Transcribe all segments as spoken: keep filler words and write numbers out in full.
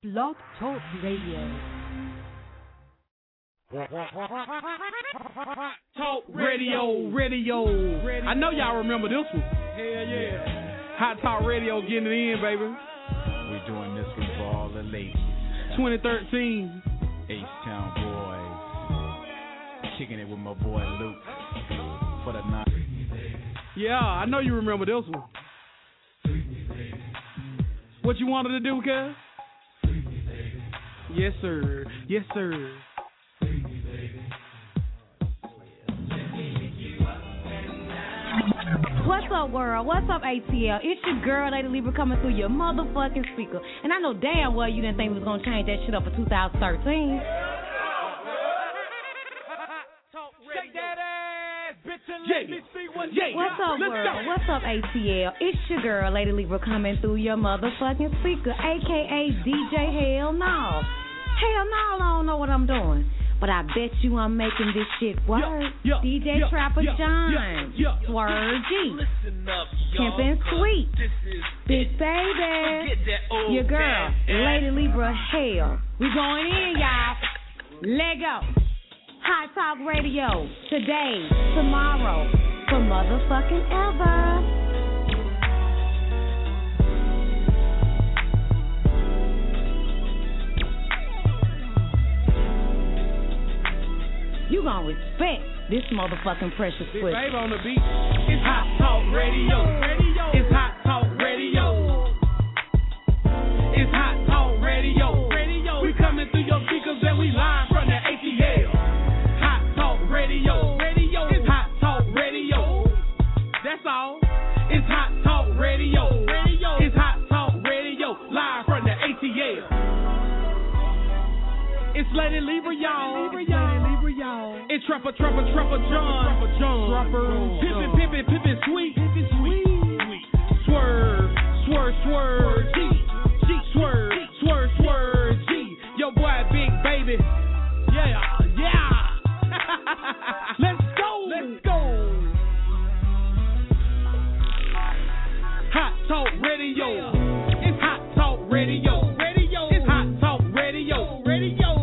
Blog Talk Radio. Talk radio, radio. I know y'all remember this one. Hell yeah. Hot Talk Radio getting it in, baby. We're doing this one for all the ladies. twenty thirteen. H-Town boys. Kicking it with my boy Luke. For the night. Yeah, I know you remember this one. What you wanted to do, cuz? Yes, sir. Yes, sir. What's up, world? What's up, A T L? It's your girl, Lady Libra, coming through your motherfucking speaker. And I know damn well you didn't think we was going to change that shit up for two thousand thirteen. What's up, world? What's up, A T L? It's your girl, Lady Libra, coming through your motherfucking speaker, a k a. D J Hell No. Hell no, I don't know what I'm doing. But I bet you I'm making this shit work. Yeah, yeah, D J yeah, Trapper yeah, John, yeah, yeah, Swerve G, Pimpin' Sweet, Big Baby, your girl, Lady Libra Hell. We going in, y'all. Let go. Hot Talk Radio, today, tomorrow, for motherfucking ever. You gon' respect this motherfucking precious pussy. Big baby on the beat. It's Hot Talk Radio. Radio. It's Hot Talk Radio. It's Hot Talk Radio. Radio. We coming through your speakers and we live from the A T L. Hot Talk Radio. Radio. It's Hot Talk Radio. That's all. It's Hot Talk Radio. Radio. It's Hot Talk Radio. Live from the A T L. It's Lady Libra, y'all. Lady Libra, y'all. It's Trapper, Trapper, Trapper John. Trapper John. Trapper. Pippin', Pippin', Pippin' Sweet. Pippin' Sweet. Swerve, Swerve, Swerve G. G. Swerve, Swerve, Swerve G. Yo, boy, Big Baby. Yeah, yeah. Let's go. Let's go. Hot Talk Radio. It's Hot Talk Radio. Radio. It's Hot Talk Radio. Radio.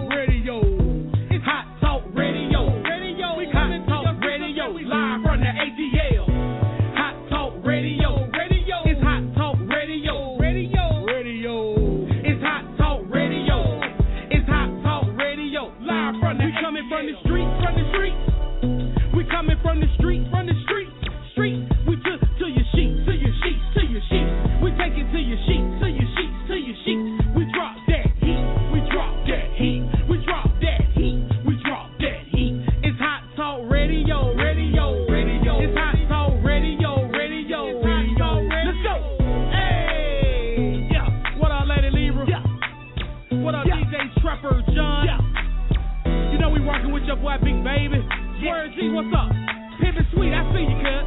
Live from the A T L. Hot Talk Radio. Radio. It's Hot Talk Radio. Radio. Radio. It's Hot Talk Radio. It's Hot Talk Radio. Live from the We coming from the street, from the street. We coming from the street, from the street. Street. We to to your sheets, to your sheets, to your sheets. We take it to your sheets, to your sheets, to your sheets. We drop that heat. We drop that heat. We drop that heat. We drop that heat. It's Hot Talk Radio. Radio. It's Hot Talk Radio, radio, radio. Let's go. Hey, yeah. What up, Lady Libra? Yeah. What up, yeah. D J Trapper John? Yeah. You know we working with your boy Big Baby. Swerve G, what's up? Pimpin' Sweet, I see you, cut.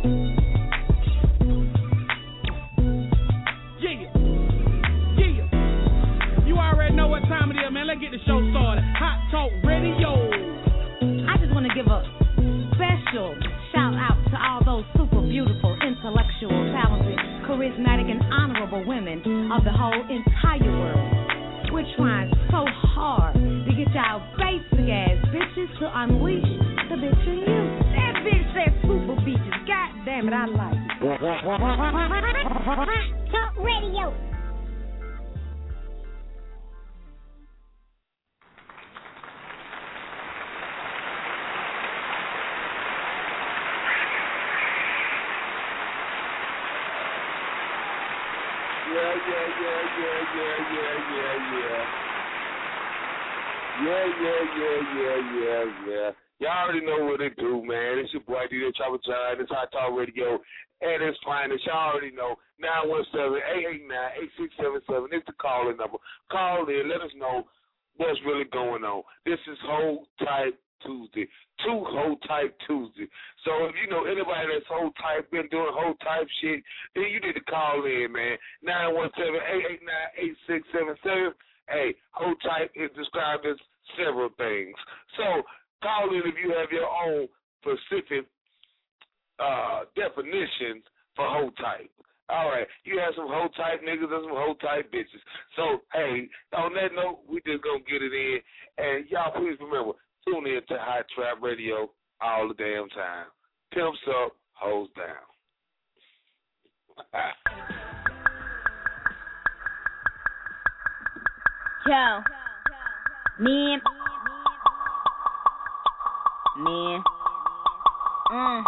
Yeah, yeah. You already know what time it is, man. Let's get the show started. Hot Talk Radio. I just want to give a special shout out to all those super beautiful, intellectual, talented, charismatic, and honorable women of the whole entire world. We're trying so hard to get y'all basic ass bitches to unleash the bitch in you. That bitch said super bitches. God damn it, I like it. Talk Radio. Yeah, yeah, yeah, yeah, yeah, yeah, yeah, yeah. Yeah, yeah, yeah, yeah, yeah, yeah. Y'all already know what it do, man. It's your boy, D J Trapper John. It's Hot Talk Radio at its finest. Y'all already know. nine one seven, eight eight nine, eight six seven seven. It's the calling number. Call in. Let us know what's really going on. This is Hold Type Tuesday. Two Hold Type Tuesday. So if you know anybody that's Hold Type, been doing Hold Type shit, then you need to call in, man. nine one seven, eight eight nine, eight six seven seven. Hey, Hold Type is described as several things. So call in if you have your own specific uh, definitions for Hold Type. All right, you have some hoe type niggas and some hoe type bitches. So, hey, on that note, we just gonna get it in. And y'all, please remember, tune in to Hot Trap Radio all the damn time. Pimps up, hoes down. Yo, man, man, mm.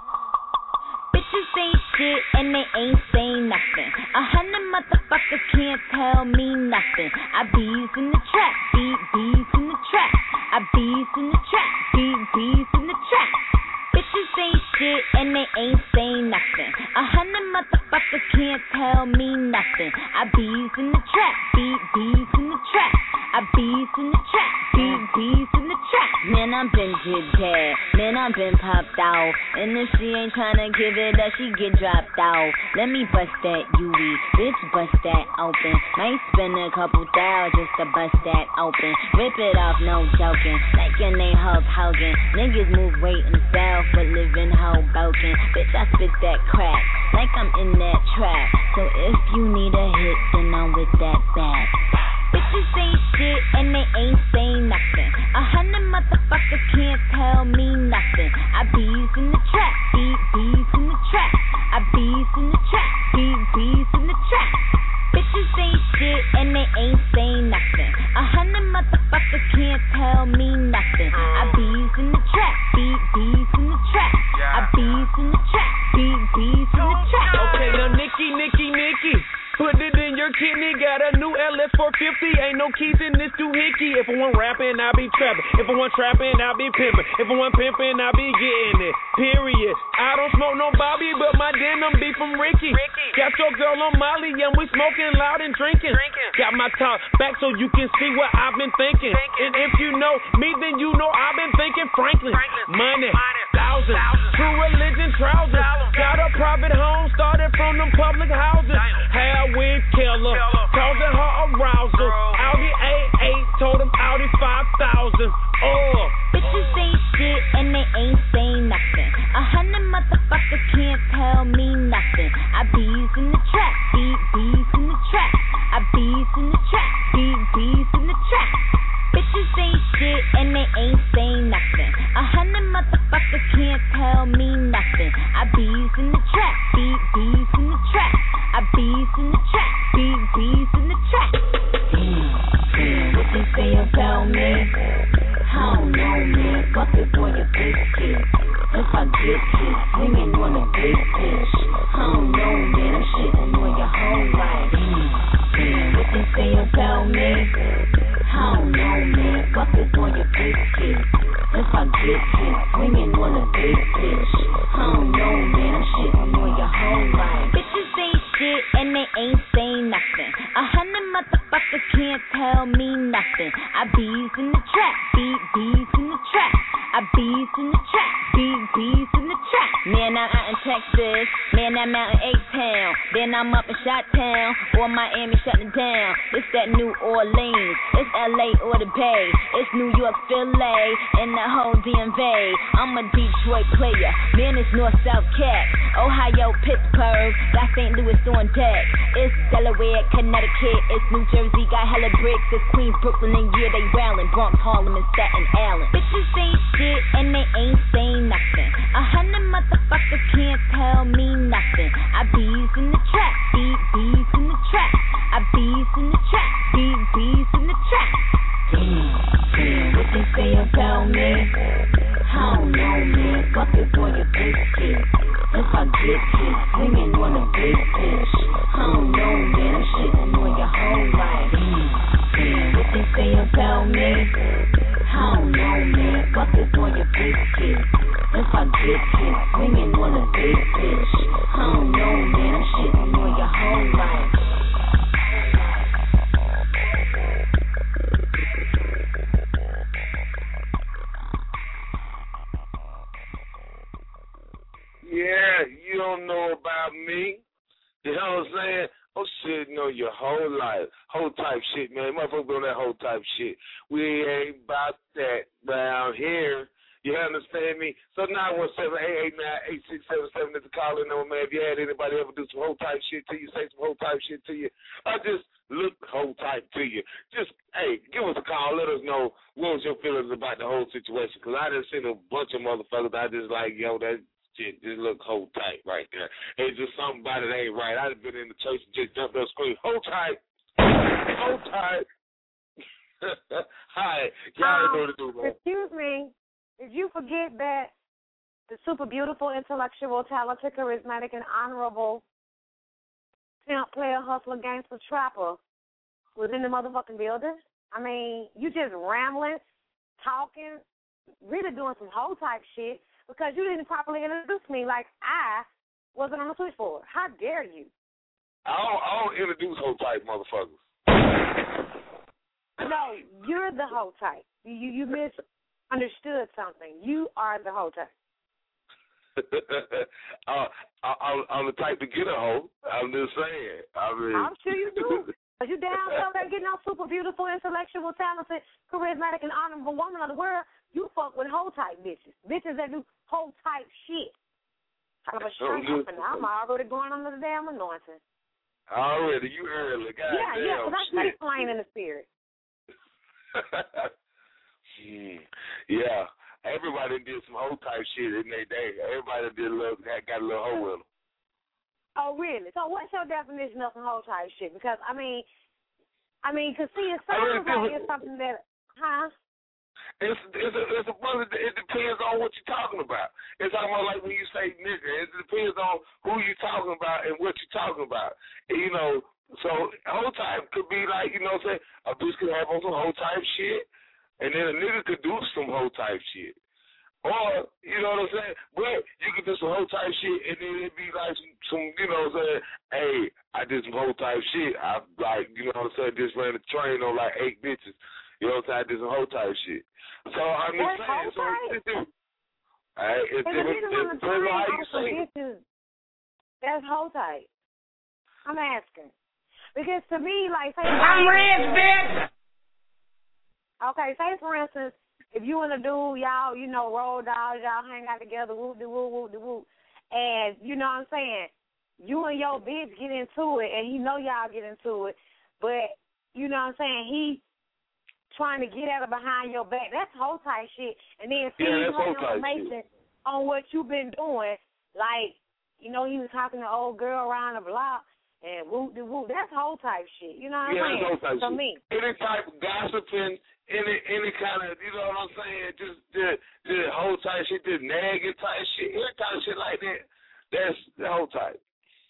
Bitches ain't shit and they ain't saying nothing. A hundred motherfuckers can't tell me nothing. I bees in the trap, beat bees in the trap. I bees in the trap, beat bees in the trap. Bitches ain't shit and they ain't saying nothing. A hundred motherfuckers can't tell me nothing. I bees in the trap, beat bees in the trap. I bees in the trap, beat bees in the trap. Man, I'm been did that. Man, I'm been popped out. And if she ain't tryna give it up, she get dropped out. Let me bust that U V, bitch, bust that open. Might spend a couple thou just to bust that open. Rip it off, no joking. Like your name Hulk Hogan. Niggas move weight in the south, but live in Hoboken. Bitch, I spit that crack like I'm in that trap. So if you need a hit, then I'm with that bag. Bitches ain't shit and they ain't saying nothing. A hundred motherfuckers can't tell me nothing. I bees in the trap, beat bees in the trap. I bees in the trap, beat bees in the trap. Bitches ain't shit and they ain't saying nothing. A hundred motherfuckers can't tell me nothing. I bees in the trap, beat bees in the trap. I bees in the trap, beat bees in the trap. Okay, now Nikki, Nikki, Nikki. Put it in your kidney, got a new L S four fifty. Ain't no keys in this doohickey. If I want rapping, I be trapping. If I want trapping, I be pimping. If I want pimping, I be getting it. Period. I don't smoke no Bobby, but my denim be from Ricky. Ricky. Got your girl on Molly, and we smoking loud and drinking. drinking. Got my top back so you can see what I've been thinking. thinking. And if you know me, then you know I've been thinking Franklin. Franklin. Money, Money. thousands. thousands. True religion trousers. Thousands. Got a private home, started from them public houses. Hell with killer, causing her arousal. Audi A eight, told him Audi five thousand. Oh. Bitches ain't shit and they ain't saying nothing. A hundred motherfuckers can't tell me nothing. I bees in the trap, beat bees in the trap. I bees in the trap, beat bees in the trap. Bitches ain't shit and they ain't saying nothing. A hundred motherfuckers can't tell me nothing. I bees in the trap, beat bees in the trap. I bees in the trap, beat bees in the trap. Damn, damn, what they say about me? I don't know, man. Fuck it, boy, you big kid. If I get hit, swinging on a big bitch. I don't know, man. I'm shitting on your whole life. Damn, damn, what they say about me? I don't know, man. Fuck it, boy, you big kid. If I get hit, swinging on a big bitch. I don't know, man. I'm shitting on your whole life. Bitches ain't shit and they ain't saying nothing. A hundred motherfuckers can't tell me nothing. I bees in the trap, beat bees in the trap. I bees in the trap, beat bees in the trap. Man, I'm out in Texas. Man, I'm out in A-Town. Then I'm up in Chi-Town or Miami shutting down. It's that New Orleans. It's L A or the Bay. It's New York, Philly, and the whole D M V. I'm a Detroit player. Man, it's North-South Cat. Ohio, Pittsburgh. Got Saint Louis on deck. It's Delaware, Connecticut. It's New Jersey. Got hella bricks. It's Queens, Brooklyn, and yeah, they wildin'. Bronx, Harlem, and Staten Island. Bitches ain't shit and they ain't saying nothing. A hundred motherfuckers can't tell me nothing. I bees in the trap, beat bees in the trap. I bees in the trap, beat bees in the trap. Damn, damn, what they say about me? I don't know, man. Fuck it, boy, you big kid. If I get hit, swinging on a big bitch. I don't know, man. I'm shitting on your whole life. Damn, damn, what they say about me? I don't know, man. Fuck it, boy, you big kid. If I get hit, swinging on a big bitch. I don't know, man. I'm shitting on your whole life. Yeah, you don't know about me. You know what I'm saying? I'm sitting on your whole life. Whole type shit, man. Motherfuckers on that whole type shit. We ain't about that around here. You understand me? So nine one seven, eight eight nine, eight six seven seven is the calling number, man. If you had anybody ever do some whole type shit to you, say some whole type shit to you, or just look whole type to you, just, hey, give us a call. Let us know what was your feelings about the whole situation. Because I just seen a bunch of motherfuckers I just like, yo, that shit just look whole tight right there. It's just something about it ain't right. I'd have been in the church and just jumped up screaming, hold tight, hold tight. Hi, y'all know what to do, man. Excuse me. Did you forget that the super beautiful, intellectual, talented, charismatic, and honorable pimp, player, hustler, gangster, trapper was in the motherfucking building? I mean, you just rambling, talking, really doing some whole type shit because you didn't properly introduce me like I wasn't on the switchboard. How dare you? I don't, I don't introduce whole type motherfuckers. No, you're the whole type. You, you, you misunderstood something. You are the whole type. uh, I, I'm, I'm the type to get a hoe. I'm just saying. I mean, I'm sure you do. Are you down so there getting all super beautiful, intellectual, talented, charismatic, and honorable woman of the world? You fuck with whole type bitches. Bitches that do whole type shit. I'm a straight up and I'm already going under the damn anointing. Already, you early. God yeah, damn yeah, because I stay shit. flying in the spirit. hmm. Yeah. Everybody did some whole type shit in their day. Everybody did a little, got a little hoe with them. Oh, really? So what's your definition of some whole type shit? Because, I mean, I mean, because see, it sounds I mean, like it's something that, huh? It's, it's, a, it's a, it depends on what you're talking about. It's almost like when you say nigga. It depends on who you're talking about and what you're talking about. And, you know, so whole type could be like, you know what I'm saying, a bitch could have on some whole type shit, and then a nigga could do some whole type shit. Or, you know what I'm saying, but you could do some whole type shit, and then it'd be like some, some you know what I'm saying, hey, I did some whole type shit. I, like, you know what I'm saying, just ran a train on like eight bitches. You know what I'm saying, I did some whole type shit. So, I'm just That's saying, so type? it's different. Right? It's different. It depends on how you say it. That's whole type. I'm asking. Because to me, like, say, I'm rich, bitch. Okay, say for instance, if you and a dude, y'all, you know, roll down, y'all hang out together, whoop de whoop, whoop de whoop, and you know what I'm saying, you and your bitch get into it, and he know y'all get into it, but you know what I'm saying, he trying to get at her behind your back. That's whole type shit. And then see yeah, you information on what you've been doing, like, you know, he was talking to old girl around the block. And whoop de whoop, that's whole type shit. You know what yeah, I'm saying? Whole type to shit. me. Any type of gossiping, any any kind of, you know what I'm saying, just the the whole type shit, just nagging type shit, any kind of shit like that, that's the whole type.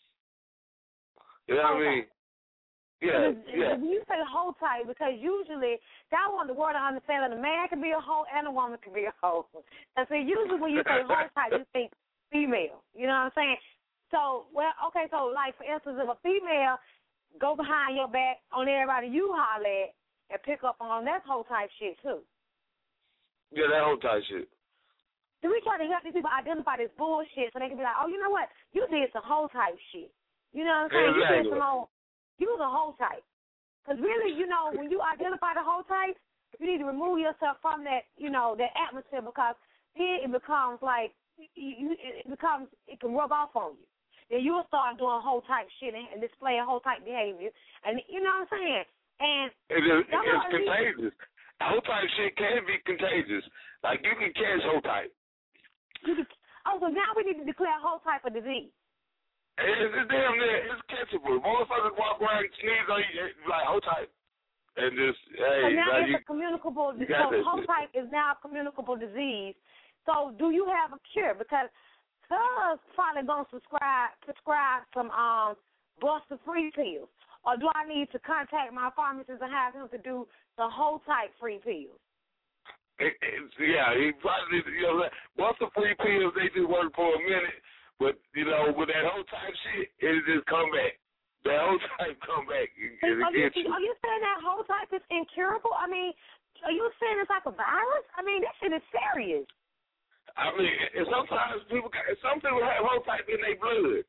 You know what I mean? Yeah, yeah. When you say whole type, because usually, that one, the word I understand that a man can be a hoe and a woman can be a hoe. And so usually when you say whole type, you think female. You know what I'm saying? So, well, okay, so, like, for instance, if a female go behind your back on everybody you holler at and pick up on, that's whole type shit, too. Yeah, that whole type shit. So we try to help these people identify this bullshit so they can be like, oh, you know what? You did some whole type shit. You know what I'm saying? Exactly. You did some whole, you was a whole type. Because really, you know, when you identify the whole type, you need to remove yourself from that, you know, that atmosphere because then it becomes like, you, it becomes, it can rub off on you. Then you'll start doing whole type shit and, and displaying whole type behavior. And you know what I'm saying? And it is, it's really, contagious. Whole type shit can be contagious. Like, you can catch whole type. You can, oh, so now we need to declare whole type a disease. It's, it's damn near, it's catchable. Motherfuckers walk around and sneeze on you, like, whole type. And just, hey. So now like it's you, a communicable, you so whole shit. type is now a communicable disease. So do you have a cure? Because Cuz probably gonna subscribe, prescribe some um Buster free pills, or do I need to contact my pharmacist and have him to do the whole type free pills? It, it's, yeah, he probably, you know, Buster free pills they just work for a minute, but you know, with that whole type shit, it just come back. That whole type come back. And are, you, you. are you saying that whole type is incurable? I mean, are you saying it's like a virus? I mean, that shit is serious. I mean, and sometimes people, some people have whole type in their blood.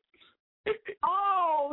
Oh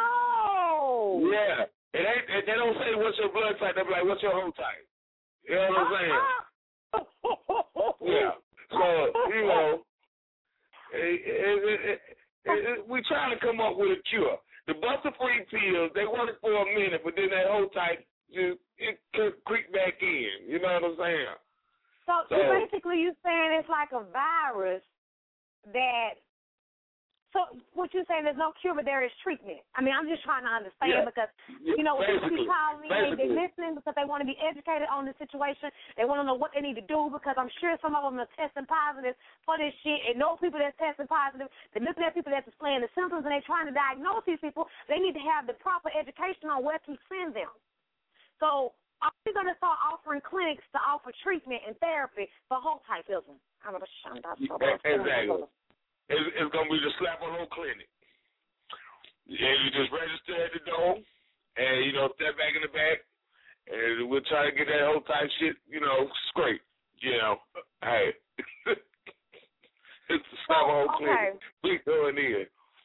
no! Yeah, it ain't. They don't say what's your blood type. They be like, what's your whole type? You know what I'm saying? Uh-huh. Yeah. So, you know, it, it, it, it, it, we trying to come up with a cure. The Buster Free pills, they work for a minute, but then that whole type just it could creep back in. You know what I'm saying? So, So basically, you're saying it's like a virus that. So what you're saying, there's no cure, but there is treatment. I mean, I'm just trying to understand yeah. because, yeah, you know, when basically, people call me, they, they're listening because they want to be educated on the situation. They want to know what they need to do because I'm sure some of them are testing positive for this shit and know people that's testing positive. They're looking at people that's displaying the symptoms and they're trying to diagnose these people. They need to have the proper education on where to send them. So are we going to start offering clinics to offer treatment and therapy for whole typeism? I'm going to shut up. Exactly. It's, it's going to be the Slap on Hole Clinic. And you just register at the door, and, you know, step back in the back, and we'll try to get that whole type shit, you know, straight. You know, hey. It's the Slap on Hole okay. Clinic. We going in.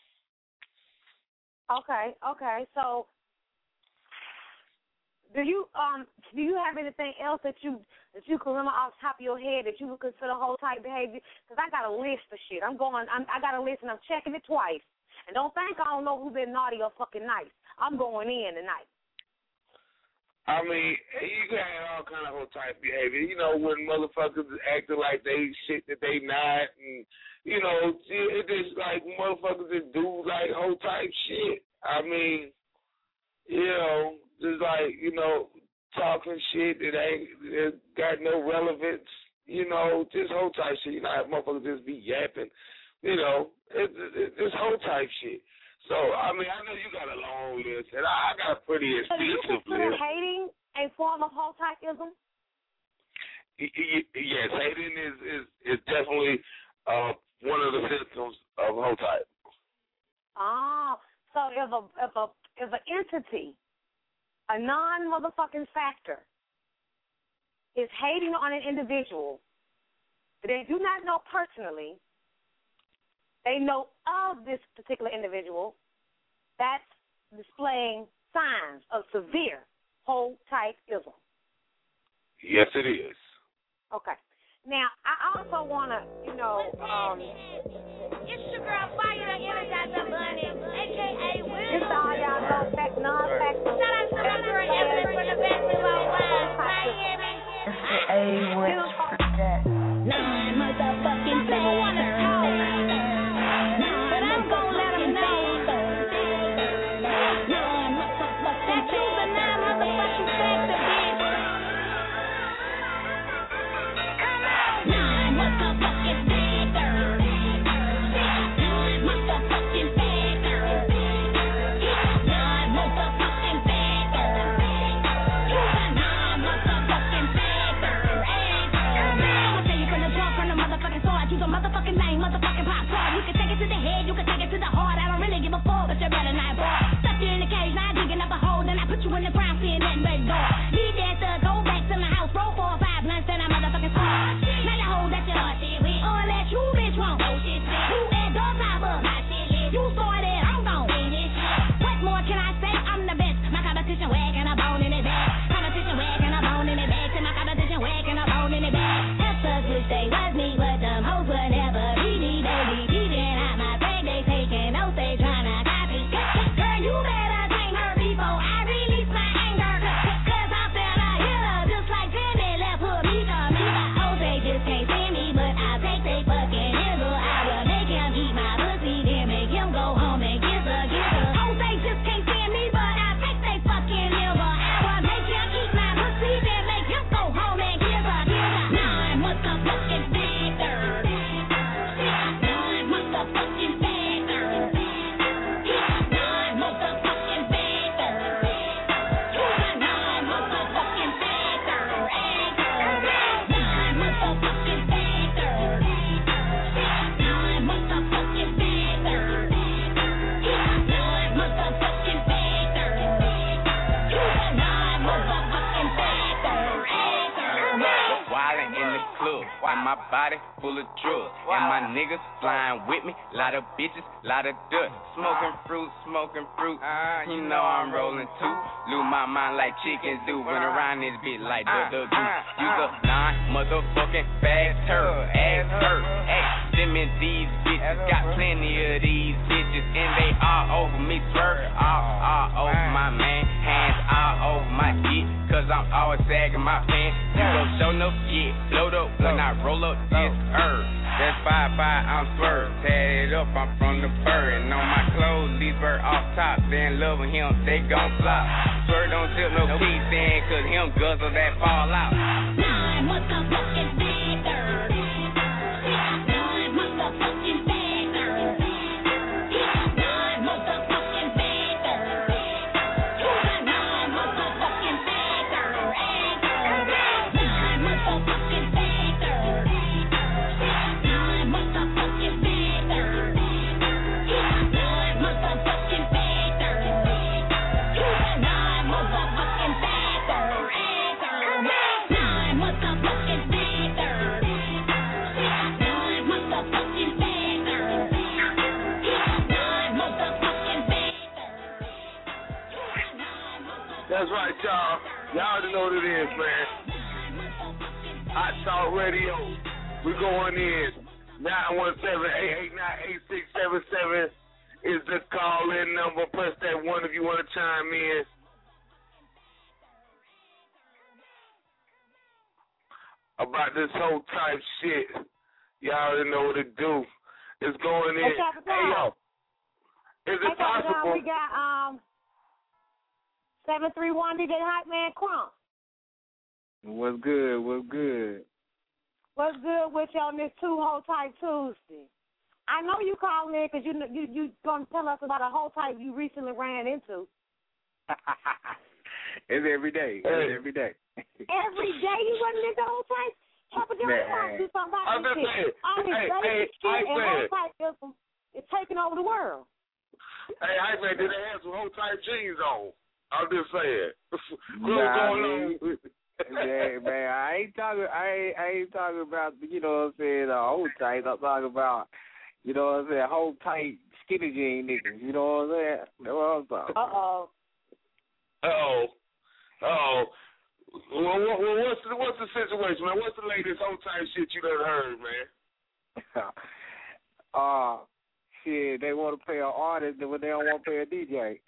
Okay, okay. So, do you um do you have anything else that you that you can remember off the top of your head that you would consider whole type behavior? Because I got a list of shit. I'm going. I'm, I got a list and I'm checking it twice. And don't think I don't know who's been naughty or fucking nice. I'm going in tonight. I mean, you can have all kind of whole type behavior. You know, when motherfuckers acting like they shit that they not, and you know, it just like motherfuckers that do like whole type shit. I mean, you know. Just like, you know, talking shit that ain't that got no relevance, you know, this whole type shit. You know how motherfuckers just be yapping, you know, it, it, this whole type shit. So, I mean, I know you got a long list, and I, I got a pretty extensive so you list. hating a form of whole typeism? Yes, hating is, is, is definitely uh, one of the symptoms of whole type. Oh, so if a, if a, if an entity, a non-motherfucking factor, is hating on an individual that they do not know personally, they know of this particular individual, that's displaying signs of severe whole typeism. Yes, it is. Okay. Now, I also want to, you know, um, it's your girl, Fire the Energizer Bunny, a k a. Will. It's all y'all know, fact, non-fact. Shout out to my girl, Evelyn, from the Basketball Wives, Miami. A West Project. Nine motherfucking people want to talk, but I'm going to let them know. Nine motherfucking that you's a nine motherfucking factor, bitch. Come on. Nine motherfucking factor. Nine motherfucking factor. Nine motherfucking factor. You's a nine motherfucking factor. I'ma tell you from the jump, from the motherfucking sword. Use a motherfucking name, motherfucking pop star. You can take it to the head, you can take it to the heart. I don't really give a fuck, but you better not ball. Stuck you in the cage, now digging up a hole, then I put you in the ground, seeing nothing but door. Need that thug, go back to my house, roll four or five blunts, then I motherfucking smoke. Now the hole that you heart shit with, all that you bitch won't. No shit spit. You at door top of my shit list. You started, I'm gon' win this shit. What more can I say? I'm the best. My competition wagging a bone in his back. Competition wagging a bone in his back. To my competition wagging a bone in his back. That's us wish they was me, but them hoes would never be me, baby. Even out my bag, they taking notes, they tryna copy. Girl, you better thank her before I release my anger. Cause I'm and my body full of drugs. And my niggas flying with me, lot of bitches, lot of dust. Smoking fruit, smoking fruit, you know I'm rolling too. Lose my mind like chickens do, run around this bitch like the the goose. Use a nine motherfucking fast turd, ass hurt. Hey, them and these bitches got plenty of these bitches, and they all over me, swerve, all, all over my man, hands all over my dick, cause I'm always sagging my pants. You gon' show no shit, load up when I roll up this herb. That's five five, I'm swerve, tatted up, I'm from the bird, and on my clothes, these bird off top, they in love with him, they gon' flop. Swerve don't tip no peace in, cause him guzzle that fall out. Nine motherfucking baggers. Nine motherfucking baggers. Nine motherfucking baggers. Nine motherfucking baggers. Nine motherfucking baggers. Nine motherfucking baggers. Nine motherfucking baggers. Nine motherfucking baggers. Nine motherfucking baggers. Nine motherfucking baggers. Nine motherfucking baggers. That's right, y'all. Y'all already know what it is, man. Hot Talk Radio. We going in. nine one seven, eight eight nine, eight six seven seven is the call-in number. Press that one if you want to chime in. About this whole type shit. Y'all already know what to do. It's going in. Hey, Chopper Hey, yo. Is Hey, it Chopper John, possible? we got um seven three one D J Hot Man Crump. What's good? What's good? What's good with you on this two whole type Tuesday? I know you calling in because you you you gonna tell us about a whole type you recently ran into. It's every day. It's every day. Every day you running into whole type. Chopper John, you want to do something I'm about just this saying. shit. All this Hey, basic hey, shit I and whole said. type is it's taking over the world. Hey, I man, did they have some whole tight jeans on? I'm just saying. What's Nah, going man. on? Yeah, man, I ain't talking. I ain't, I ain't talking about. You know what I'm saying? Uh, whole tight. I'm talking about. You know what I'm saying? Whole tight skinny jean niggas. You know what I'm saying? That's what I'm talking. Uh oh. Oh, oh. Well, what, well, what's the what's the situation, man? What's the latest whole tight shit you done heard, man? uh, shit, they want to pay an artist, but they don't want to pay a D J.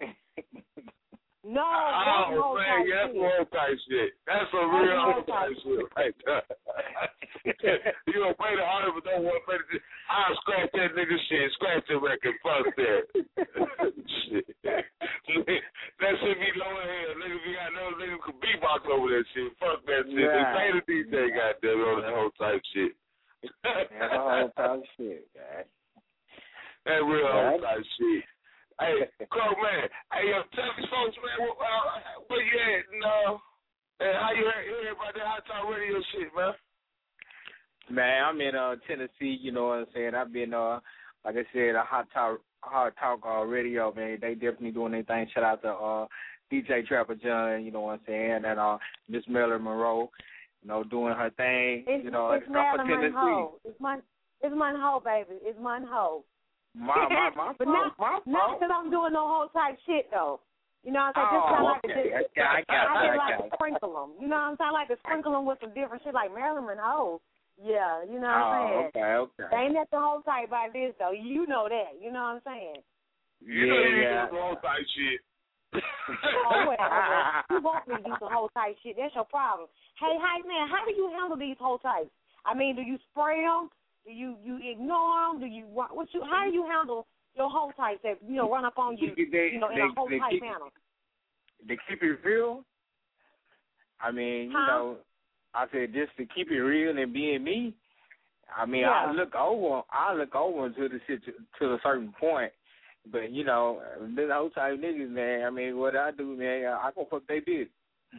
No, oh, whole man, type yeah, that's shit. whole tight shit. That's a real whole tight shit right there. You don't pay the artist, but don't want to pay the. I'll scratch that nigga shit. Scratch the record. Fuck that. Shit. That shit be low in hell. Niggas be got no niggas can beatbox over that shit. Fuck that shit. They Right. pay the D J, goddamn, on that whole type shit. That's a whole type shit, man. That real Right. whole type shit. Hey, Crow, man. Hey, yo, tell these folks, man, where, uh, where you at? And, uh, and how you heard, heard about that Hot Talk Radio shit, man? Man, I'm in uh Tennessee. You know what I'm saying? I've been uh, like I said, a Hot Talk, Hot Talk uh, Radio, man. They definitely doing their thing. Shout out to uh D J Trapper John. You know what I'm saying? And uh Miss Marilyn Monroe. You know, doing her thing. It's, you know, it's I'm Marilyn from Tennessee. Monroe. It's Mon, it's Monroe, baby. It's Monroe. My my my but fault, not, my not fault. because I'm doing no whole type shit though. You know what I'm saying? Just Oh, I like okay. to just, I, I, got I you, just I like got to you. sprinkle them. You know what I'm saying? I like to sprinkle them with some different shit like Marilyn Monroe. Yeah, you know what I'm Oh, saying? okay, okay. They ain't that the whole type by this though. You know that. You know what I'm saying? You know you Yeah, do the whole type shit. Oh, well, well, you want me to do some whole type shit. That's your problem. Hey, hey, man, how do you handle these whole types? I mean, do you spray them? Do you, you ignore them? Do you what you? How do you handle your whole types that you know run up on you? They, you know, in they, a whole they type keep, manner. They keep it real. I mean, you Huh? know, I said just to keep it real and being me. I mean, Yeah. I look over, I look over to the situ- to a certain point, but you know, this whole type niggas, man. I mean, what I do, man, I go fuck they did.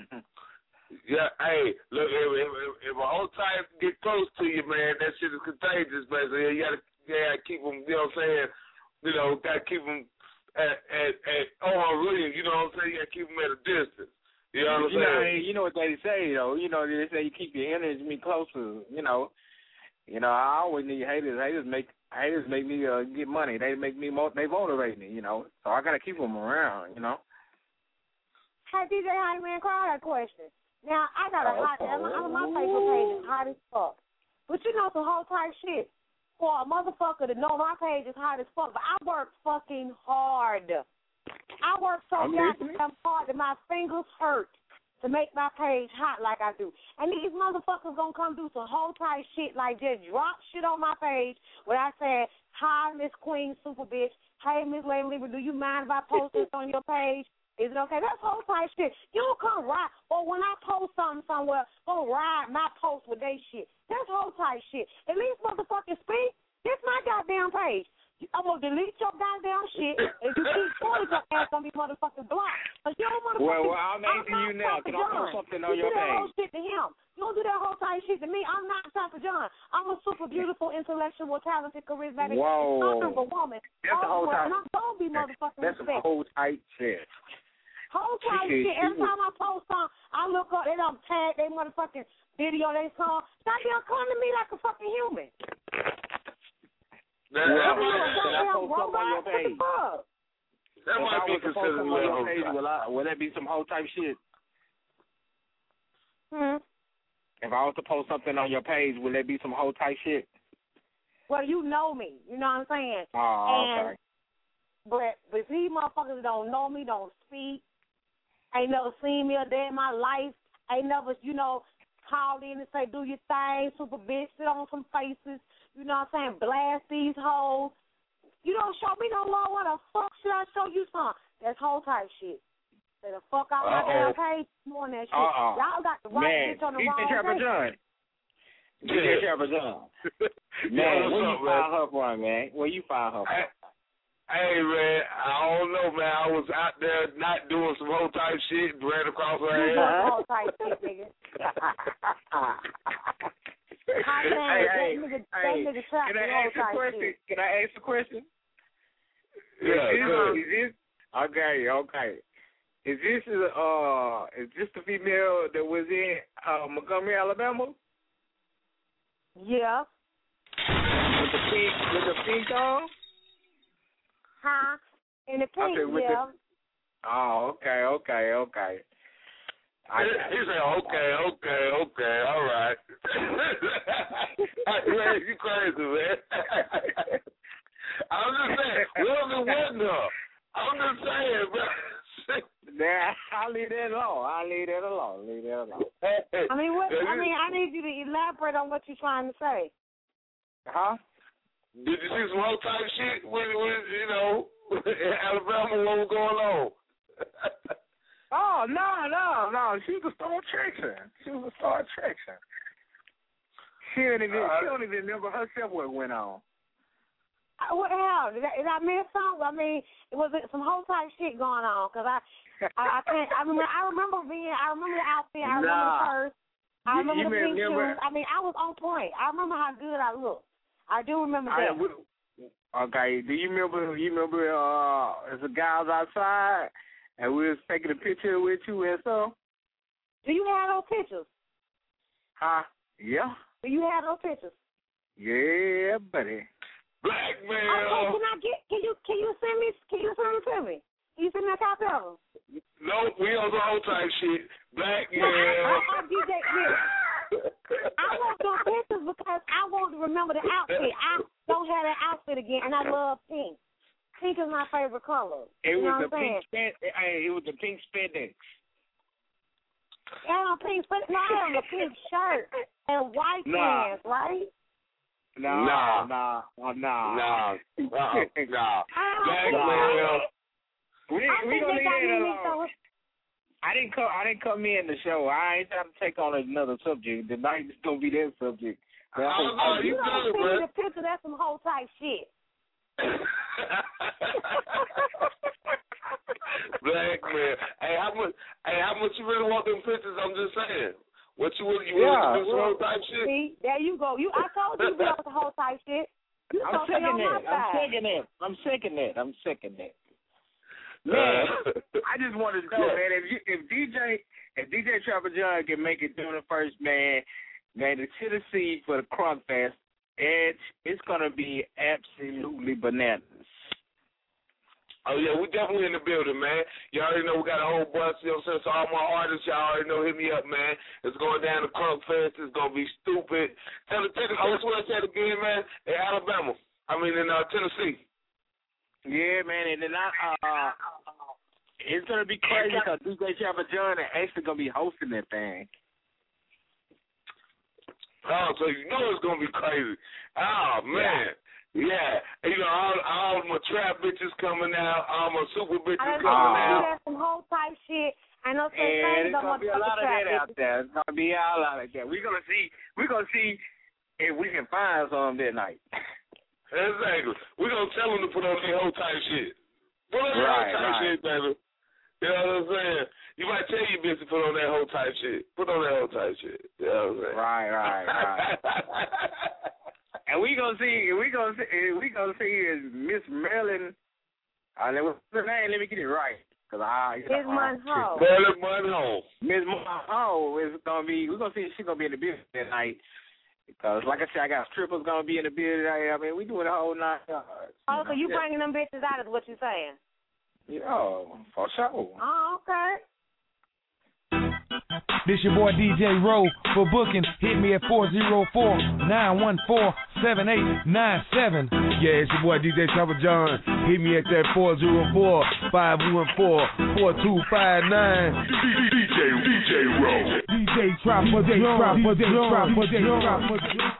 Yeah, hey, look, if, if, if a whole type get close to you, man, that shit is contagious, man. So you gotta, you gotta keep them, you know what I'm saying? You know, gotta keep them at, at, at arm's length, you know what I'm saying? You gotta keep them at a distance. You know what I'm You know, saying? you know what they say though. You know, they say you keep your enemy closer. You know, You know, I always need haters. Haters make haters make me uh, get money. They make me mo- they motivate me. You know, so I gotta keep them around. You know. Hey, D J Honey Man, call that question. Now I got a Oh, hot. okay. I'm, my Facebook page is hot as fuck. But you know some whole type shit. For a motherfucker to know my page is hot as fuck, but I work fucking hard. I work so I'm goddamn hard that my fingers hurt to make my page hot like I do. And these motherfuckers gonna come do some whole type shit like just drop shit on my page where I said, hi, Miss Queen Super Bitch. Hey, Miss Lady Libra, do you mind if I post this on your page? Is it okay? That's whole type shit. You don't come ride. Or when I post something somewhere, go ride my post with they shit. That's whole type shit. At least motherfuckers speak. This my goddamn page. I'm going to delete your goddamn shit. If you keep going, your ass going to be motherfucking blocked. But you don't motherfucking... Well, well, I'm asking you now. Can I post something on you your do that page? whole shit to him. You don't do that whole type shit to me. I'm not Papa John. I'm a super beautiful, intellectual, talented, charismatic, Whoa. honorable woman. That's a whole All type. and I'm going to be motherfucking That's some respected. whole tight shit. Whole type She- shit. she Every was- time I post something, I look up, they don't tag they motherfucking video they song. Goddamn, come to me like a fucking human. That, Well, that, can I Goddamn post something on your robot. What the page? fuck? that If might I be was to post considered something on your level. page, will, I, will that be some whole type shit? Hmm. If I was to post something on your page, will that be some whole type shit? Well, you know me. You know what I'm saying? Oh, And- okay. But but these motherfuckers don't know me, don't speak, ain't never seen me a day in my life, ain't never, you know, called in and say, do your thing, super bitch, sit on some faces, you know what I'm saying, blast these hoes. You don't show me no love, what the fuck should I show you some? That's whole type shit. Say the fuck out my damn page doing that shit. Uh-uh. Y'all got the right Man, bitch on the D J wrong Trapper page. John. D J Yeah. Trapper John. Yeah, Man, what's where you up, man? find her from, man? Where you find her Hey, from? hey, man, I don't know, man. I was out there not doing some whole type shit, ran across her You head. doing the whole type shit, nigga. Hot hey, man, that hey, nigga, that hey, nigga trap can the I whole ask a type question? shit. Can I ask a question? Yeah, is this, good. is this okay? Okay. Is this uh is this the female that was in uh, Montgomery, Alabama, Yeah. with the pink with the pink on? Huh? In the pink, Okay, with yeah. the- Oh, okay, okay, okay. I, He said, okay, okay, okay, all right. Man, you crazy, man. I'm just saying, women wasn't her. I'm just saying, bro. Nah, I'll leave that alone. I'll leave that alone. Leave that alone. I mean, what? I mean, I need you to elaborate on what you're trying to say. Huh? Did you see some whole type shit when, when you know, in Alabama, what was going on? Oh, no, no, no. She was a Star Trekker. She was a Star Trekker. She don't even, Uh, she don't even remember herself what went on. Uh, What the hell? Did I, did I miss something? I mean, it was some whole type shit going on because I, I, I can't. I remember. I remember being. I remember the outfit. I remember Nah. the purse. I You- remember you the pink remember- shoes. I mean, I was on point. I remember how good I looked. I do remember I, that. we- okay, do you remember, you remember uh, as a guy was outside and we was taking a picture with you and so? Do you have those pictures? Huh? Yeah. Do you have those pictures? Yeah, buddy. Blackmail. Okay, can I get? Can you? Can you send me? Can you send them to me? Can you send me a copy of them? No, we on the whole type shit. No, I, Blackmail. I, I do that. Yeah. I want those pictures because I want to remember the outfit. I don't have that outfit again, and I love pink. Pink is my favorite color. It you know was what the I'm pink saying? span, hey, it was the pink spandex. I had on pink, but no, I had on a pink shirt and white Nah. pants, right? Nah, Nah. nah, nah, nah. Nah, uh-uh, nah. I had on pink Blackmail. shirt. We I we think gonna they leave got that me alone. mixed up with. I didn't come. I didn't come in the show. I ain't trying to take on another subject. Tonight is gonna be that subject. That Oh, whole- no, If you you don't good, see man. the picture, that's some whole type shit. Blackmail. Hey, how much? Hey, how much you really want them pictures? I'm just saying. What you want? You Yeah, want to do some well, whole type shit? See, there you go. You, I told you to be on the whole type shit. You I'm supposed to sick be of on my that. I'm side. sick of that. I'm sick of that. I'm sick of that. Man, Uh, I just wanted to know, Yeah. man, if you, if D J if D J Trapper John can make it through the first, man, man, the Tennessee for the Crunk Fest, It's it's gonna be absolutely bananas. Oh, yeah, we definitely in the building, man. You already know we got a whole bus, you know what I'm saying? So all my artists, y'all already know, hit me up, man. It's going down to Crunk Fest. It's going to be stupid. Tell the Tennessee, that's what I said again, man, in Alabama. I mean, in uh, Tennessee. Yeah, man, and then I, uh, it's going to be crazy because D J Trapper John is actually going to be hosting that thing. Oh, so you know it's going to be crazy. Oh, man. Yeah. Yeah, you know, all, all my trap bitches coming out, all my super bitches I coming out. That's some whole type shit. I know some and things there's I'm gonna be a lot of that out there. It's gonna be all out of that. We're gonna see. We're gonna see if we can find some that night. Exactly. We're gonna tell them to put on their whole type shit. Put on their right, whole type right. shit, baby. You know what I'm saying? You might tell your bitch to put on that whole type shit. Put on that whole type shit. You know what I'm saying? Right, right, right. And we gonna see, we gonna see, we gonna see is Miss Marilyn. Uh, what's her name? Let me get it right, cause I. Miss Monroe. Marilyn Monroe. Miss Monroe is gonna be. We're gonna see if she's gonna be in the building tonight. Because, like I said, I got strippers gonna be in the building. I mean, we doing a whole nine yards. Oh, so you bringing them bitches out is what you saying? Yeah, for sure. Oh, okay. This your boy D J Rowe. For bookings, hit me at four oh four, nine one four, seven eight nine seven. Yeah, it's your boy D J Trapper John. Hit me at that four oh four, five one four, four two five nine. D J D J Rowe. D J Trapper John. D J Trapper John.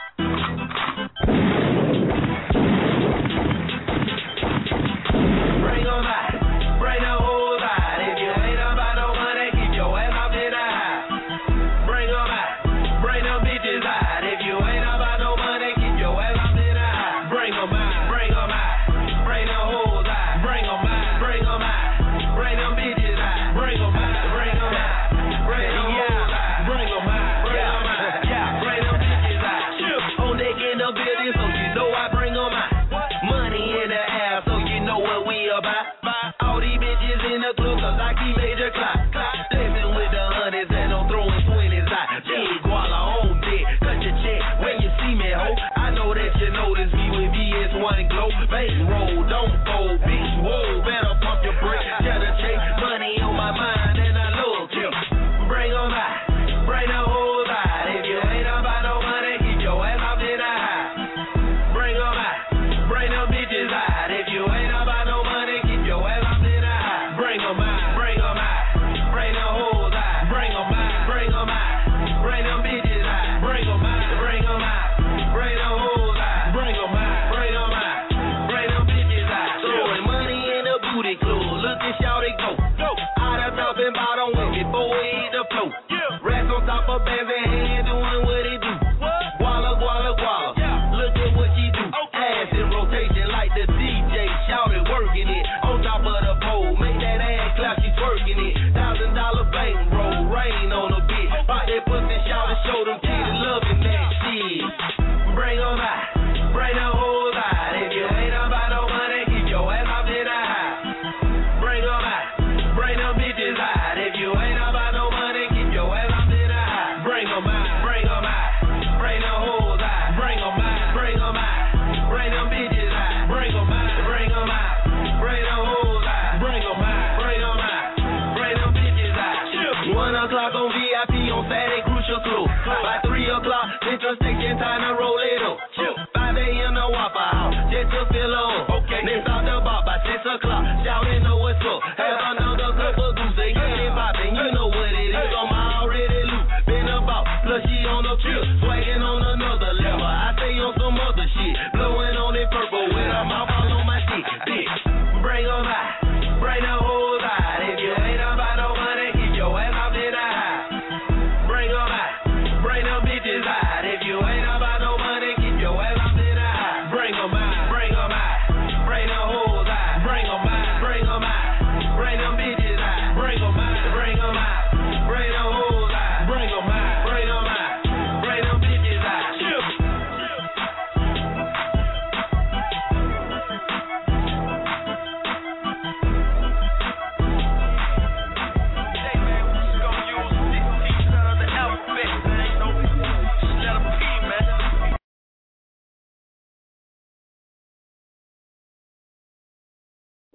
Bring 'em out. Bring the whole lot. If you ain't about no money, keep your ass off in the high. Bring 'em out. Bring them bitches out. If you ain't about no money, keep your ass off in the high. Bring 'em out. Bring 'em out. Bring the whole lot. Bring 'em out. Bring 'em out. Bring them bitches out. Bring 'em out. Bring 'em out. Bring the whole lot. Bring 'em out. Bring 'em out. Yeah. Bring them bitches out. On deck in the building, so you know I bring 'em out. Money in the air, so you know what we about. All these bitches in the club, cause I keep major clock. Dancing with the hundreds and I'm throwing twenties out. Big guala on deck, cut your check when you see me, ho. I know that you notice me with V S one glow. Bank roll, don't fold, bitch, whoa. Better pump your brakes, cheddar check. Money on my mind and I love you. Bring 'em out, bring the whole lot. If you ain't about no money, keep your ass off in the high. Bring 'em out, bring them bitches out. If you ain't about no money, keep your ass off in the high. Bring 'em out, bring 'em out, bring the whole lot. Bring 'em out, bring 'em out, bring them bitches out. Bring 'em out, bring 'em out, bring the whole lot. Bring 'em out, bring 'em out, bring them bitches out. Throwing money in the booty club, look at y'all they go. Out of top and bottom with me, boy, hit the flow. Rats on top of bands and hands doing what it do. Guala, guala, guala, look at what she do. Ass in rotation like the D J, shout it, working it. On top of the pole, make that ass clap, she twerking it. Thousand dollar bank roll, rain on a bit. Pop that pussy, shout it, show them titties, loving that shit. Bring 'em out, bring the whole lot. If you ain't about no money, keep your ass off in the high. Bring 'em out, bring them bitches out. If you ain't about no money, keep your ass off in the high. Bring 'em out, bring 'em out, bring the whole lot. Bring 'em out, bring 'em out, bring them bitches out. Bring 'em out, bring 'em out, bring the whole lot. Bring 'em out, bring 'em out, bring them bitches out. One o'clock on V I P on Saturday, Crucial Club. By three o'clock, Central Station, time to roll it up. Five a.m. the Waffle House, just to fill up. Okay. Then start the bar by six o'clock, shouting know what's up. Have another cup of goose, they get it poppin', you know what it is. I'm already loose, been about, plus she on the trip, swaggin' on another level. I stay on some other shit, blowing on it purple with a mouth all on my dick. Dick. Bring 'em out, bring the whole lot. If you ain't about no money, keep your ass off in the high. Bring 'em out, bring them bitches out. If you ain't about no money, keep your ass off in the high. Bring 'em out, bring 'em out, bring the whole lot. Bring 'em out, bring 'em out, bring them bitches out. Bring 'em out, bring 'em out, bring the whole lot. Bring 'em out, bring 'em out, bring them bitches out.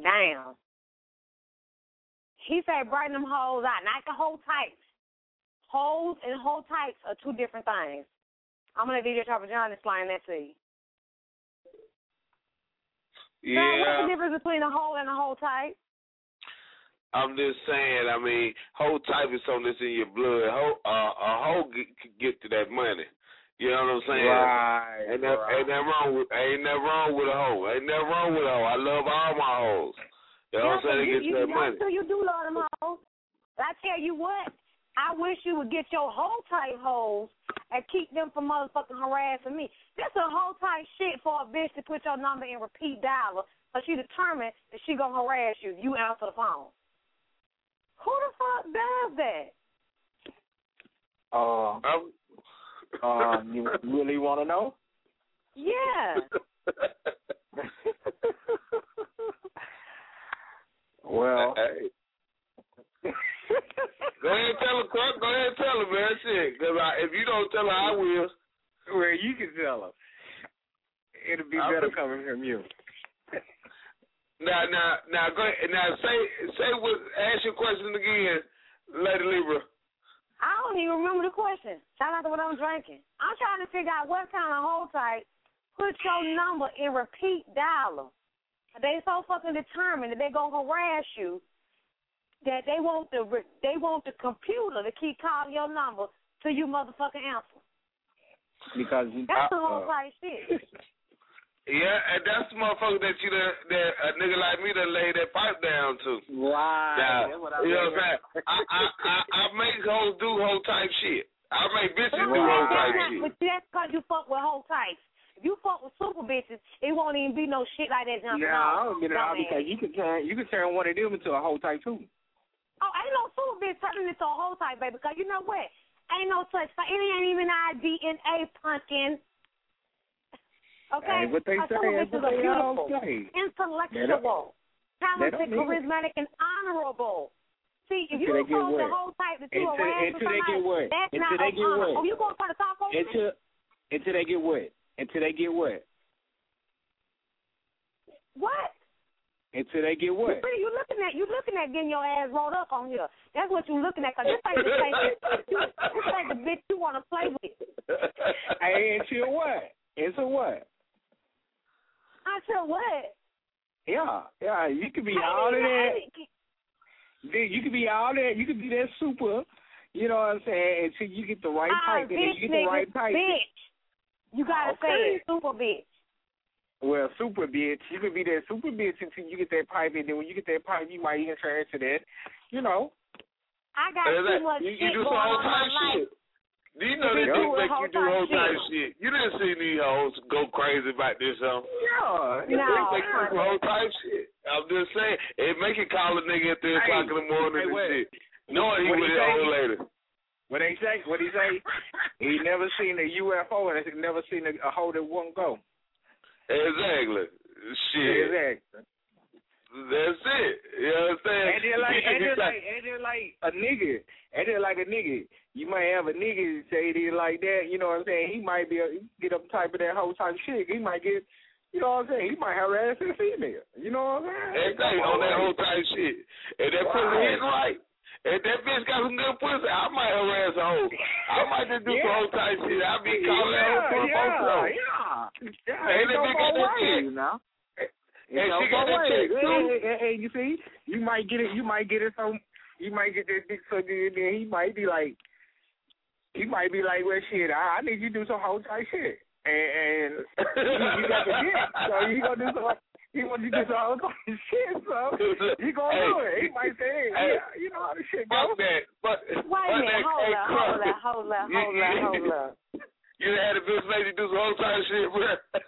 Damn. He said brighten them hoes out, not the whole types. Hoes and whole types are two different things. I'm going to let D J Trapper John explain that to you. Yeah. So what's the difference between a hoe and a whole type? I'm just saying, I mean, whole type is something that's in your blood. Ho, uh, a hoe get, get to that money. You know what I'm saying? Right. Ain't that, right. ain't that wrong with ain't that wrong with a hoe. Ain't that wrong with a hoe. I love all my hoes. You know yeah, what I'm saying? They you, get you, to that you money. So you do love them hoes. I tell you what, I wish you would get your whole type hoes and keep them from motherfucking harassing me. This a whole type shit for a bitch to put your number in repeat dialer, but she determined that she gonna harass you. You answer the phone. Who the fuck does that? Uh, I'm, uh, you really want to know? Yeah. Well, hey. Go ahead and tell her, Clark. Go ahead and tell her, man. Shit. Because if you don't tell her, I will. well, you can tell her. It'll be better coming from you. Now, now, now, go ahead. Now, say, say what. Ask your question again, Lady Libra. I don't even remember the question. Shout out to what I'm drinking. I'm trying to figure out what kind of hold tight put your number in repeat dialer. They so fucking determined that they're gonna harass you that they want the they want the computer to keep calling your number till you motherfucking answer. Because you, that's uh, the whole type shit. Yeah, and that's the motherfucker that you done, that a nigga like me done laid that pipe down to. Right. Now, that's what I you know mean. what I'm saying? I, I, I, I make hoes do whole type shit. I make bitches No, do whole that's type not, shit. but that's because you fuck with whole types. If you fuck with super bitches, it won't even be no shit like that jumping No, I don't off. get it out because you can turn you can turn one of them into a whole type too. Oh, ain't no super bitch turning into a whole type, baby, because you know what? Ain't no such thing. It ain't even our D N A, pumpkin. Okay? Hey, what they A say, super that's bitch is what a they all beautiful, say. intellectual, talented, charismatic, and honorable. See, if Until you they get call the what? whole type that you Until- harass until they somebody, get what? that's Until not they of get honor. what? Oh, you gonna try to talk over me? Until until they get what? Until they get what? What? Until they get what? You, you looking at you looking at getting your ass rolled up on here. That's what you looking at. Cause this ain't the bitch you, this ain't the bitch you want to play with. Hey, until what? Until what? Until what? Yeah, yeah. You could be I all of mean, that. I mean, Then you could be all that. You could be that super. You know what I'm saying? Until you get the right uh, type, and bitch, then you get the right nigga, type. bitch. You gotta Okay. say it, super bitch. Well, super bitch. You could be that super bitch until you get that pipe, and then when you get that pipe, you might even turn into that. You know. I got Hey, too that- much you, shit you do going some whole on in my type life. shit. Do you know You that do they a make whole you do type whole type shit. shit? You didn't see these hoes go crazy about this, huh? Yeah. They No, make you do whole type shit. I'm just saying, it make you call a nigga at three Hey, o'clock in the morning hey, and what? shit. Knowing he What with he his say? old lady. What they say? What he say? He never seen a U F O and he never seen a, a hoe that won't go. Exactly. Shit. Exactly. That's it. You know what I'm saying? And then like, and then It's like, and then like a nigga, and then like a nigga. You might have a nigga say it like that. You know what I'm saying? He might be a, he get up type of that whole type shit. He might get, you know what I'm saying? He might have harass a female. You know what I'm saying? Exactly, on that whole type shit. And that pussy Right. hitting right. And that bitch got some good pussy, I might harass a hoe. I might just do Yeah. some whole type shit. I be calling that hoe for a yeah, phone yeah, call. yeah. Yeah, Hey, it's that no bitch got more that ways, check. now. And It's she no got more that check ways. too. Hey, hey, hey, you see, you might get it. You might get it. So you might get that dick so good, and then he might be like, he might be like, well, shit, I, I need you to do some whole type shit, and, and you, you got the dick, so you gonna do some. He wants you to do some whole type shit, so you gonna Hey, do it. He might say, hey, yeah, you know how this shit Fuck goes. that. But, Wait a fuck minute, that. hold Hey, up, Clark. hold up, hold up, hold up, hold up. You done had a bitch lady do some whole type shit, bro.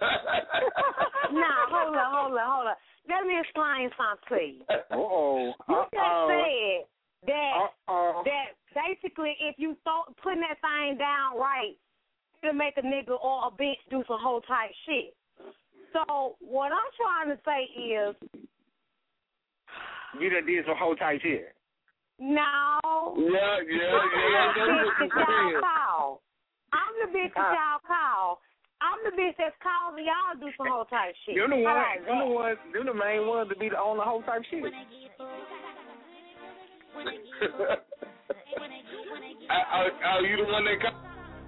Nah, hold up, hold up, hold up. Let me explain something to you. Uh-oh. You just Uh-oh. said that Uh-oh. that basically if you start putting that thing down right, it'll make a nigga or a bitch do some whole type shit. So what I'm trying to say is, You done did some whole type shit. no. Yeah, yeah, I'm yeah. the bitch that y'all call. I'm the bitch that y'all call. I'm the bitch that's causing y'all to do some whole type shit. You're the How one. about You're the that? ones. You're the main ones to be the on the whole type shit. are, are you the one that got?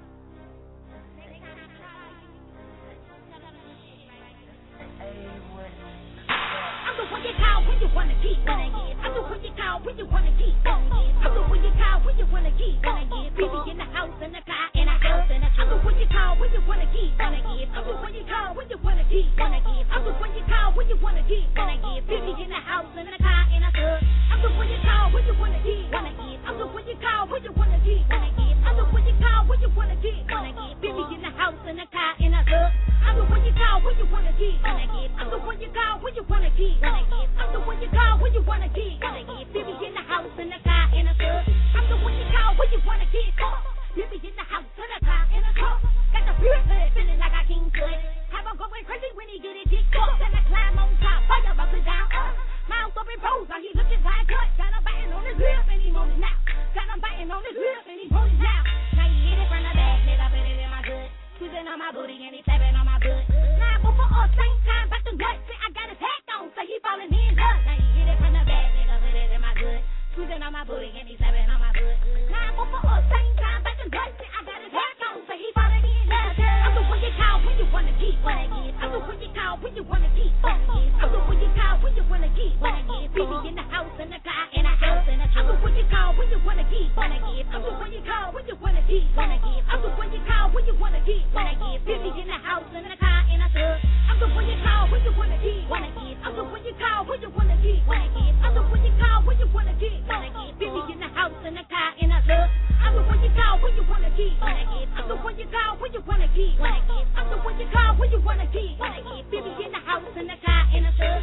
I'm the one you call when you wanna keep. I'm the one you call when you wanna keep. I'm the one you call when you wanna keep. Baby in the house and the car and a house and a I'm the one you call when you wanna keep. I'm the one you call when you wanna keep. I'm the one you call when you wanna keep. Baby in the house and the car and a truck. I'm the one you call when you wanna keep. I'm the one you call when you wanna keep. I'm the one you call when you wanna keep. Baby in the house and the car and a truck. I'm the one you call when you wanna keep. I'm the one you call when you wanna keep. I'm the one you call when you wanna keep. Baby in the house and the car and a truck. I'm the one you call when you wanna keep. Baby in the house and the car and a truck. Got the beer hood feeling like I king sweat. Have him going crazy when he get it dick up. Then I climb on top, fire up and down. Uh, mouth up and rose like he looking like cut. Got him biting on his lip and he want it now. Got him biting on his lip and he want it now. Now he hit it from the back, nigga, put it in my good. Squeezing on my booty and he tapping on my butt. Now before us, same time, back to gut. See, I got his hat on, so he falling in love. Now he hit it from the back, nigga, put it in my good. Squeezing on my booty and he tapping on my butt. Now before us, same time, back to gut. See, I got his hat on, so he falling in love. I'm the one you call when you wanna keep. I'm the one you call when you wanna keep. I'm the one you call when you wanna keep. Baby in the house and the car and a house and a I'm the one you call when you wanna keep. I'm the one you call when you wanna keep. I'm the one you call when you wanna keep. Baby in the house and the car and a truck. I'm the one you call when you wanna keep. I'm the one you call when you wanna keep. I'm the one you call when you wanna keep. Baby in the house and the car and a truck. I'm the one you call when you wanna keep. I'm the one you call when you wanna keep. I'm the one you call when you wanna keep. Baby in the house and the car and a truck.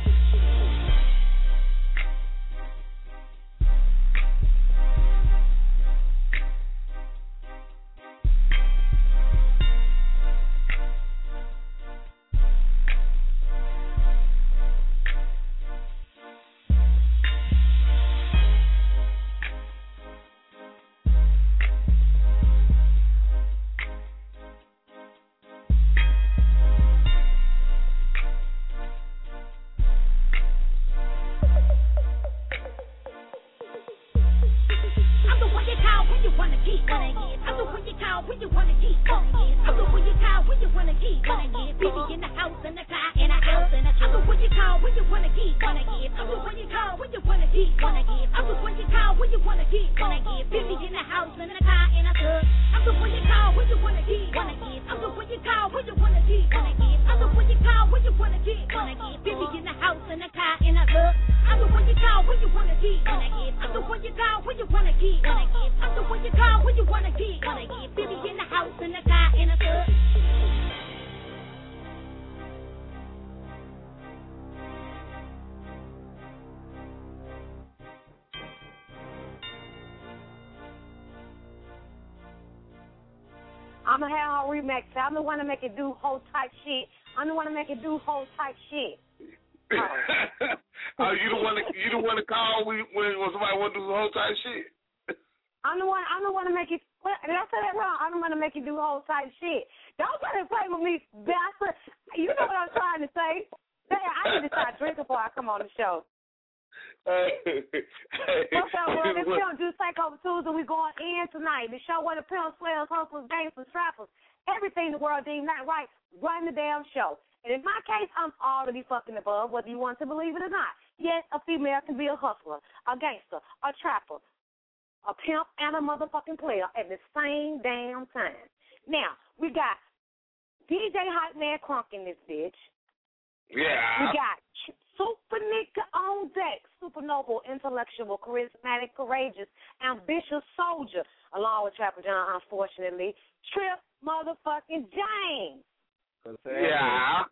I'm gonna have her remix. I'm the one to make it do whole type shit. I'm the one to make it do whole type shit. Oh, you the one to you the one to call when when somebody want to do the whole type shit. I'm the one. I'm the one to make it. What, did I say that wrong? I'm the one to make it do whole type shit. Don't try to play with me, bastard. You know what I'm trying to say. Hey, I need to start drinking before I come on the show. What's up, bro? This Pimp Juice Takeover Tuesday. We going in tonight. The show where the pimps, slayers, hustlers, gangsters, trappers, everything the world deemed not right, run the damn show. And in my case, I'm already fucking above, whether you want to believe it or not. Yes, a female can be a hustler, a gangster, a trapper, a pimp, and a motherfucking player at the same damn time. Now, we got D J Hype Man Crunk in this bitch. Yeah. We got Super Nigga on deck, super noble, intellectual, charismatic, courageous, ambitious soldier, along with Trapper John, unfortunately, Trip motherfucking James. Yeah.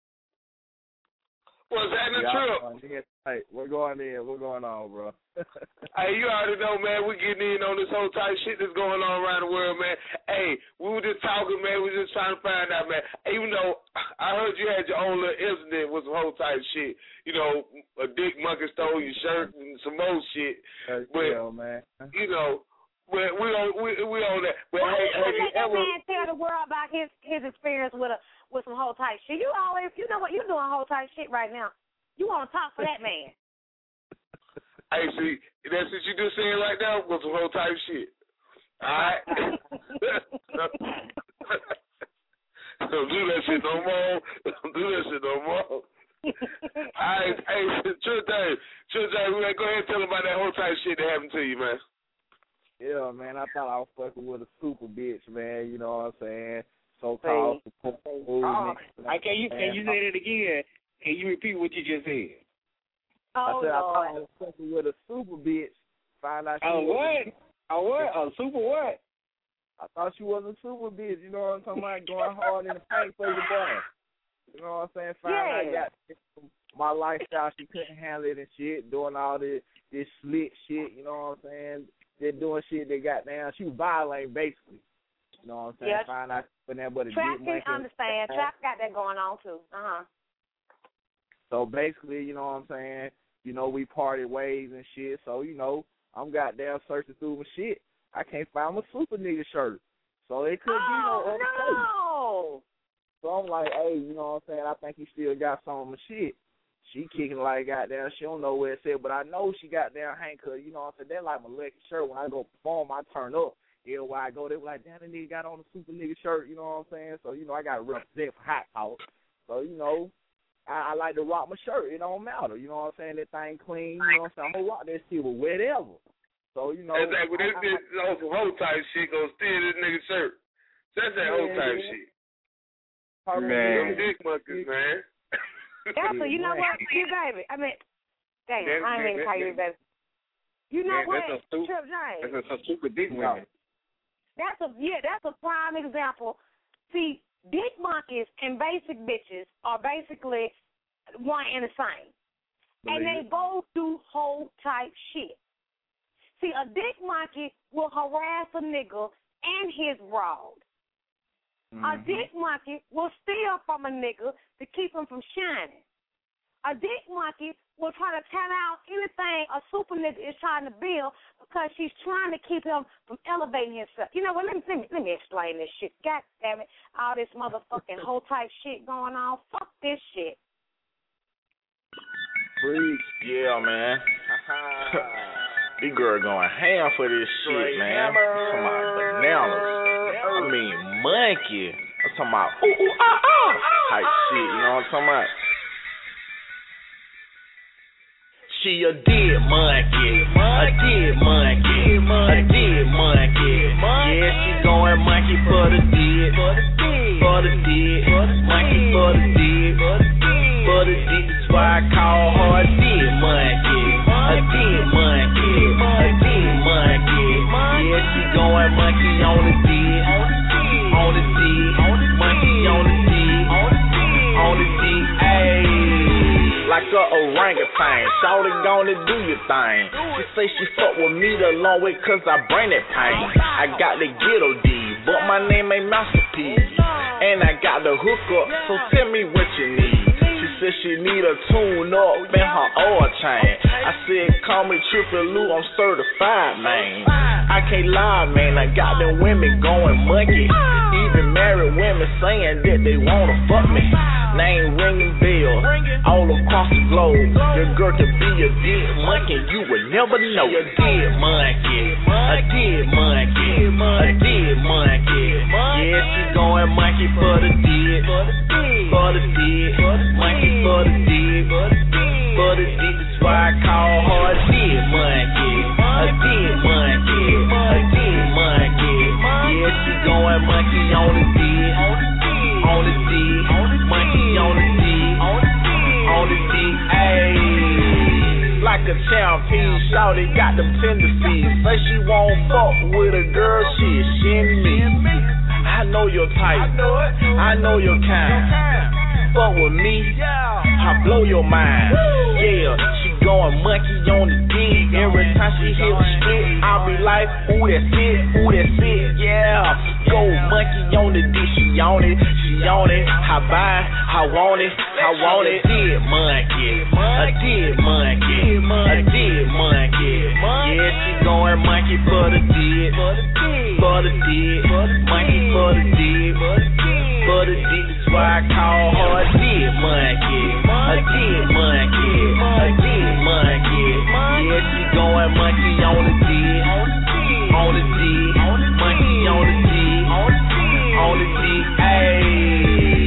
What's happening, Trip? Hey, we're going in. What's going on, bro? Hey, you already know, man. We're getting in on this whole type shit that's going on around the world, man. Hey, we were just talking, man. We were just trying to find out, man. Even though I heard you had your own little incident with some whole type shit. You know, a dick monkey stole your shirt and some more shit. That's but, real, man. you know, we we on we we on that. But well, hey, have you let that ever? Man tell the world about his his experience with a with some whole type shit. You always, you know what, you doing whole type shit right now. You want to talk for that man? Hey, see, that's what you just saying right now with some whole type shit. All right. Don't do that shit no more. Don't do that shit no more. All right, hey, True Dave, True Dave, we go ahead and tell them about that whole type shit that happened to you, man. Yeah, man, I thought I was fucking with a super bitch, man. You know what I'm saying? So called. Oh, can you can you say that again? Can you repeat what you just said? Oh, I said Lord. I thought I was fucking with a super bitch. Find out she Oh, was what? Oh, what? Oh, super what? I thought she was a super bitch. You know what I'm talking about? Going hard in the paint for your boy. You know what I'm saying? Find out I got my lifestyle. She couldn't handle it and shit. Doing all this this slick shit. You know what I'm saying? They're doing shit they got down. She was violating basically. You know what I'm saying? Yeah. Find out when that but a Trap dick can monkey. understand. Trap got that going on too. Uh huh. So basically, you know what I'm saying? You know, we parted ways and shit. So, you know, I'm goddamn searching through my shit. I can't find my super nigga shirt. So it could oh, be no other place. no. So I'm like, hey, you know what I'm saying? I think he still got some of my shit. She kicking like goddamn, she don't know where it said, but I know she got down Hank, cause you know what I'm saying? That like my lucky shirt. When I go perform, I turn up. Yeah, where I go, they were like, damn, the nigga got on a super nigga shirt, you know what I'm saying? So, you know, I got to represent for Hot Talk. So, you know, I, I like to rock my shirt. It don't matter, you know what I'm saying? That thing clean, you know what I'm saying? I'm going to rock that shit with whatever. So, you know. Exactly. This bitch on some whole type shit gonna steal this nigga shirt. That's that whole type yeah. shit. Man. Them dick monkeys, man. Yeah, so you know what, you baby. I mean, damn, That- I ain't that- even call you that- baby. You know Man, what, that's a stu- Trip James? That's some super dick women. That's a yeah, that's a prime example. See, dick monkeys and basic bitches are basically one and the same, and they both do whole type shit. See, a dick monkey will harass a nigga and his broad. Mm-hmm. A dick monkey will steal from a nigga to keep him from shining. A dick monkey will try to tear out anything a super nigga is trying to build because she's trying to keep him from elevating himself. You know what? Let me, let me, let me explain this shit. God damn it. All this motherfucking whole type shit going on. Fuck this shit. Freak. Yeah, man. This girl going ham for this shit, man. I'm talking about bananas. I mean, monkey. I'm talking about ooh, ooh, ah, ah type shit. You know what I'm talking about? She a dead monkey, a dead monkey, a dead monkey. Yeah, she going monkey for the dead, for the dead, monkey for the dead, for the dead. That's why I call her a dead monkey, a dead monkey, a dead monkey. Yeah, she going monkey on the dead, on the dead, monkey on the dead, on the dead. Ayy. Like a orangutan, shawty gonna do your thing. She say she fuck with me the long way cause I bring that pain. I got the ghetto D, but my name ain't Masterpiece. And I got the hookup, so tell me what you need. She said she need a tune up in her oil chain. I said call me Triple Lou, I'm certified, man. I can't lie, man, I got them women going monkey. Even married women saying that they wanna fuck me. Name ringing bell all across the globe. Your girl could be a dead monkey, you would never know. A dead monkey, a dead monkey, a dead monkey. Yeah, she going monkey for the dead, for the dead, monkey for the dead, for the dead. That's why I call her a dead monkey, a dead monkey, a dead monkey. Yeah, she going monkey on the dead, on the dead, monkey on the dead, on the dead. Ayy, like a champion, shawty got them tendencies. Say she won't fuck with a girl, she a shin me. I know your type, I know your kind. Fuck with me, I blow your mind. Yeah, she going monkey on the dick. Every time she hit the spit, I'll be like, ooh, that's it, ooh, that's it. Yeah, go monkey on the dick. She on it, she on it. I buy, I want it, I want it. Dead monkey, a dead monkey, a dead monkey. Yeah, she going monkey for the dead, for the dead, monkey for the dead, for the the dick. That's why I call her a dead monkey. A dead monkey. A dead monkey. Yeah, she going monkey on the dick. On the dick. Monkey on the dick. On the dick. Ayy.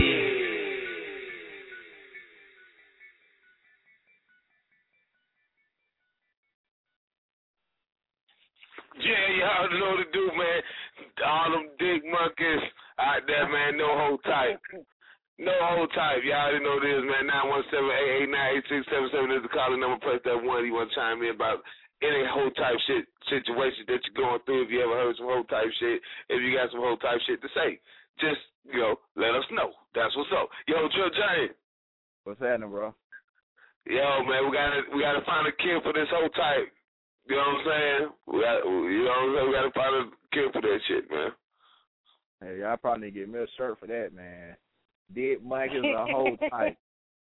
Yeah, you already know what to do, man. All them dick monkeys out there, man. No hold tight. No hold tight. You already know this, man. nine one seven, eight eight nine, eight six seven seven is the calling number. Press that one. You want to chime in about any hold type shit situation that you're going through. If you ever heard some hold type shit, if you got some hold type shit to say, just, you know, let us know. That's what's up. Yo, Joe Giant. What's happening, bro? Yo, man, we gotta we gotta find a kid for this whole type. You know what I'm saying? We got, you know what I'm saying? We gotta find a kid for that shit, man. Hey, y'all probably need to get me a shirt for that, man. Dead Mike is a whole type.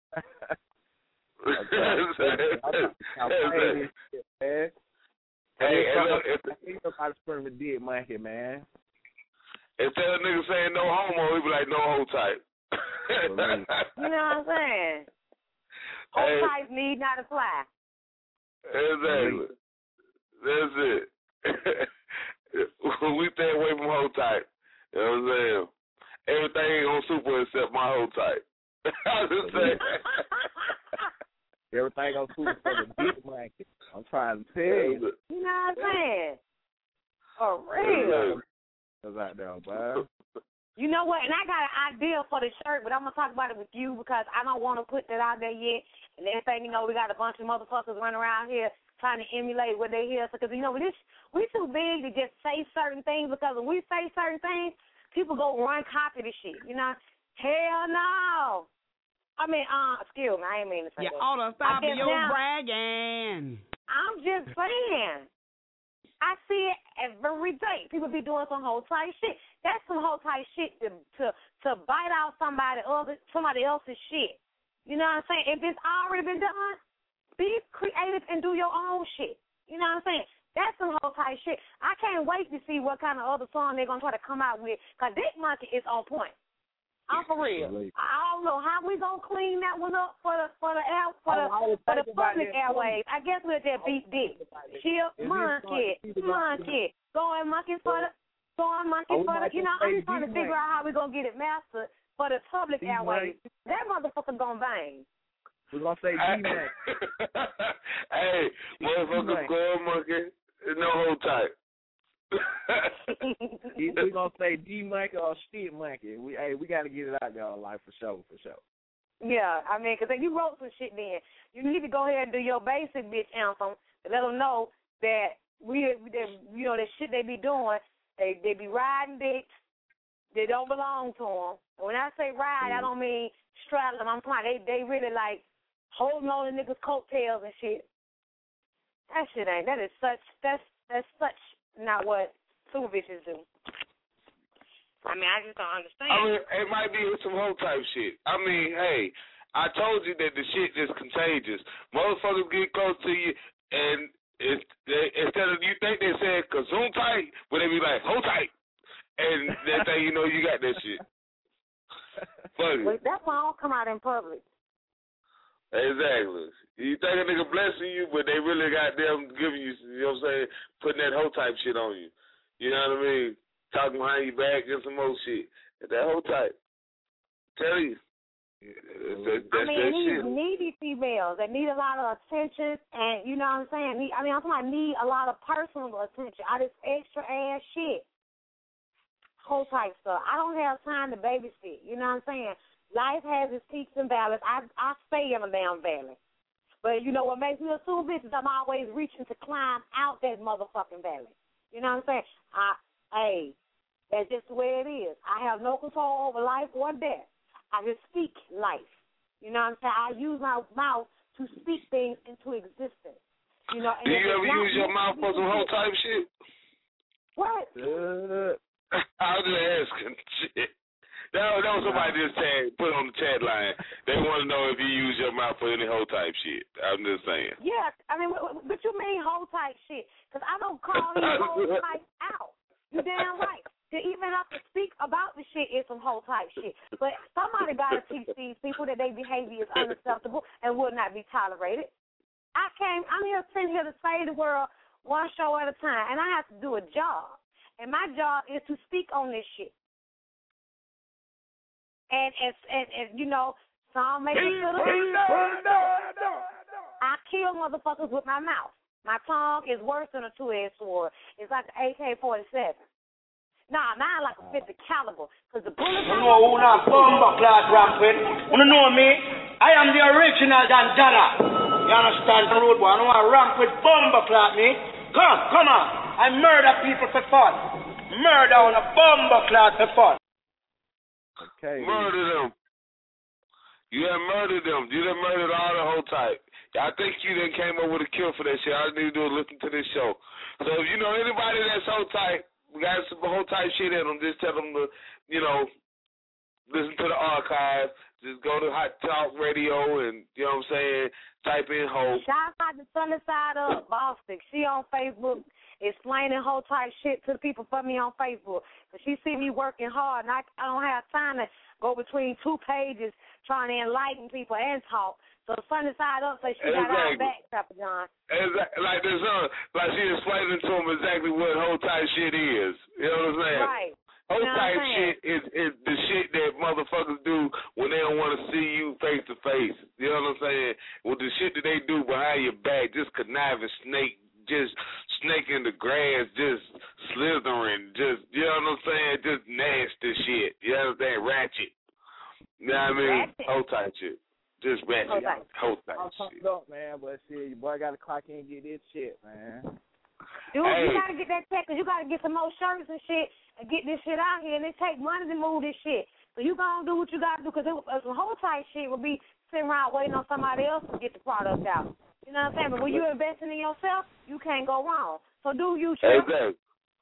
Hey, hey, look, if somebody scream a dead monkey, man. Instead of niggas saying no homo, we be like no whole type. You know what I'm saying? Whole Hey. types need not apply. Exactly. That's it. We stay away from whole type. You know what I'm saying? Everything ain't on super except my whole type. I'm just saying. Everything on super for the big monkey. I'm trying to tell you. You know what I'm saying? For real. That's out there, bro. You know what? And I got an idea for the shirt, but I'm going to talk about it with you because I don't want to put that out there yet. And next thing you know, we got a bunch of motherfuckers running around here trying to emulate what they hear. Because, you know, this, we too big to just say certain things because when we say certain things, people go run copy the shit. You know? Hell no. I mean, uh, excuse me, I ain't mean to say You that. ought to stop I guess your now- bragging. I'm just saying. I see it every day. People be doing some whole type shit. That's some whole type shit to to to bite out somebody other somebody else's shit. You know what I'm saying? If it's already been done, be creative and do your own shit. You know what I'm saying? That's some whole type shit. I can't wait to see what kind of other song they're gonna try to come out with. Cause Dick Monkey is on point. I'm for real. I don't know how we gonna clean that one up for the for the air for the Oh, for the public airwaves. I guess we'll just beat Dick. Chip monkey, monkey, going monkey for the going monkey Oh, we for the. might You know, just I'm say just trying to D-Monkey. figure out how we gonna get it mastered for the public airwaves. That motherfucker gonna bang. We're going to say D-Mac. Hey, motherfucker, square monkey, no whole type. We're going to say D-Monkey or Shit Monkey. We, hey, we got to get it out there, like, for sure, for sure. Yeah, I mean, because you wrote some shit then. You need to go ahead and do your basic bitch anthem to let them know that we, that, you know, the shit they be doing, they they be riding dicks. They don't belong to them. And when I say ride, I don't mean straddle them. I'm talking they, they really, like, holding on to niggas' coattails and shit. That shit ain't. That is such, that's, that's such not what super bitches do. I mean, I just don't understand. I mean, it might be some whole type shit. I mean, hey, I told you that the shit is contagious. Motherfuckers get close to you, and it, they, instead of you think they said kazoom tight, but they be like, hold tight. And that thing, you know, you got that shit. Funny. But that's why I don't come out in public. Exactly. You think a nigga blessing you, but they really got them giving you, you know what I'm saying, putting that whole type shit on you. You know what I mean? Talking behind your back and some more shit. That whole type. Tell you. That, I mean, that these shit. needy females that need a lot of attention, and you know what I'm saying? Need, I mean, I'm talking about need a lot of personal attention. All this extra ass shit. Whole type stuff. I don't have time to babysit. You know what I'm saying? Life has its peaks and valleys. I I stay in a damn valley. But you know what makes me a super bitch is I'm always reaching to climb out that motherfucking valley. You know what I'm saying? I, hey, that's just the way it is. I have no control over life or death. I just speak life. You know what I'm saying? I use my mouth to speak things into existence. You know. And Do you ever use your mouth for some whole type shit? What? Uh, I was just asking shit. That was, that was somebody just tag, put on the chat line. They want to know if you use your mouth for any whole type shit. I'm just saying. Yeah, I mean, but you mean whole type shit? Because I don't call these whole type out. You damn right. To even have to speak a about the shit is some whole type shit. But somebody got to teach these people that their behavior is unacceptable and will not be tolerated. I came, I'm here sitting here to save the world one show at a time, and I have to do a job. And my job is to speak on this shit. And, and, and, and you know, some make it feel I kill motherfuckers with my mouth. My tongue is worse than a two-edged sword. It's like an A K forty-seven. Nah, mine like a fifty caliber. Because the bullets... You know who not bomber clad rampant? You know me? I am the original Dandana. You understand the road boy? I know I ramp with bomber clad me. Come, come on. I murder people for fun. Murder on a bomber clad for fun. Okay. Murder them. You have murdered them. You done murdered all the whole type. I think you done came up with a kill for that shit. All you need to do is listen to this show. So if you know anybody that's whole type, we got some whole type shit in them, just tell them to, you know, listen to the archive. Just go to Hot Talk Radio and, you know what I'm saying, type in Hope. Shout out to Sunny Side Up, Boston. She on Facebook explaining whole type shit to the people for me on Facebook. Because she see me working hard, and I, I don't have time to go between two pages trying to enlighten people and talk. So Sunny Side Up says she got our back, Papa John. Exactly. Like this, uh, like she explaining to him exactly what whole type shit is. You know what I'm saying? Right. Whole you know type shit is, is the shit that motherfuckers do when they don't want to see you face to face. You know what I'm saying? Well, the shit that they do behind your back, just conniving, snake, just snake in the grass, just slithering, just, you know what I'm saying? Just nasty shit. You know what I'm saying? Ratchet. You know what I mean? Ratchet. Whole type shit. Just ratchet. Whole type I'm shit. pumped up, man, but shit, your boy got to clock in and get this shit, man. Dude, Hey. you got to get that check because you got to get some more shirts and shit and get this shit out here, and it take money to move this shit. So you going to do what you got to do because the whole type shit will be sitting around waiting on somebody else to get the product out. You know what I'm saying? But when you're investing in yourself, you can't go wrong. So do you, Chip. Exactly.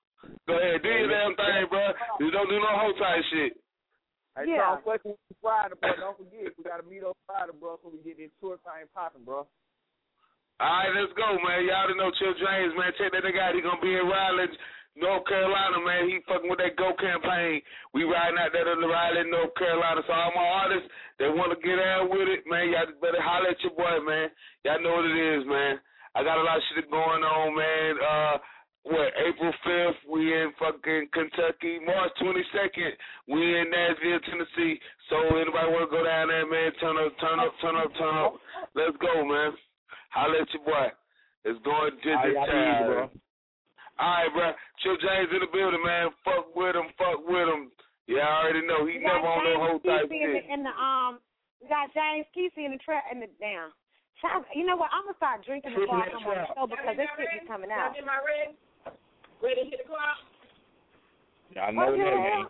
Go ahead, do your damn thing, bro. You don't do no whole type shit. Hey, Yeah. Tom, fucking Friday, bro. Don't forget, we got to meet on Friday, bro, so we get this tour thing popping, bro. All right, let's go, man. Y'all already know Chip James, man. Check that nigga out. He gonna be in Raleigh, North Carolina, man. He fucking with that Go campaign. We riding out there in Raleigh, North Carolina. So all my artists that want to get out with it, man, y'all just better holler at your boy, man. Y'all know what it is, man. I got a lot of shit going on, man. Uh, what, April fifth, we in fucking Kentucky. March twenty-second, we in Nashville, Tennessee. So anybody want to go down there, man, turn up, turn up, turn up, turn up. Let's go, man. Holla at your boy. It's going to the town. Bro. All right, bro. Chip James in the building, man. Fuck with him, fuck with him. Yeah, I already know. He We never got on no James whole type Kesey in the, shit. in the um. We got James Kesey in the trap in the down. You know what? I'm gonna start drinking before I come on the show because this shit be coming out. Am I ready? Ready to hit the clock? Y'all know Okay. that, man.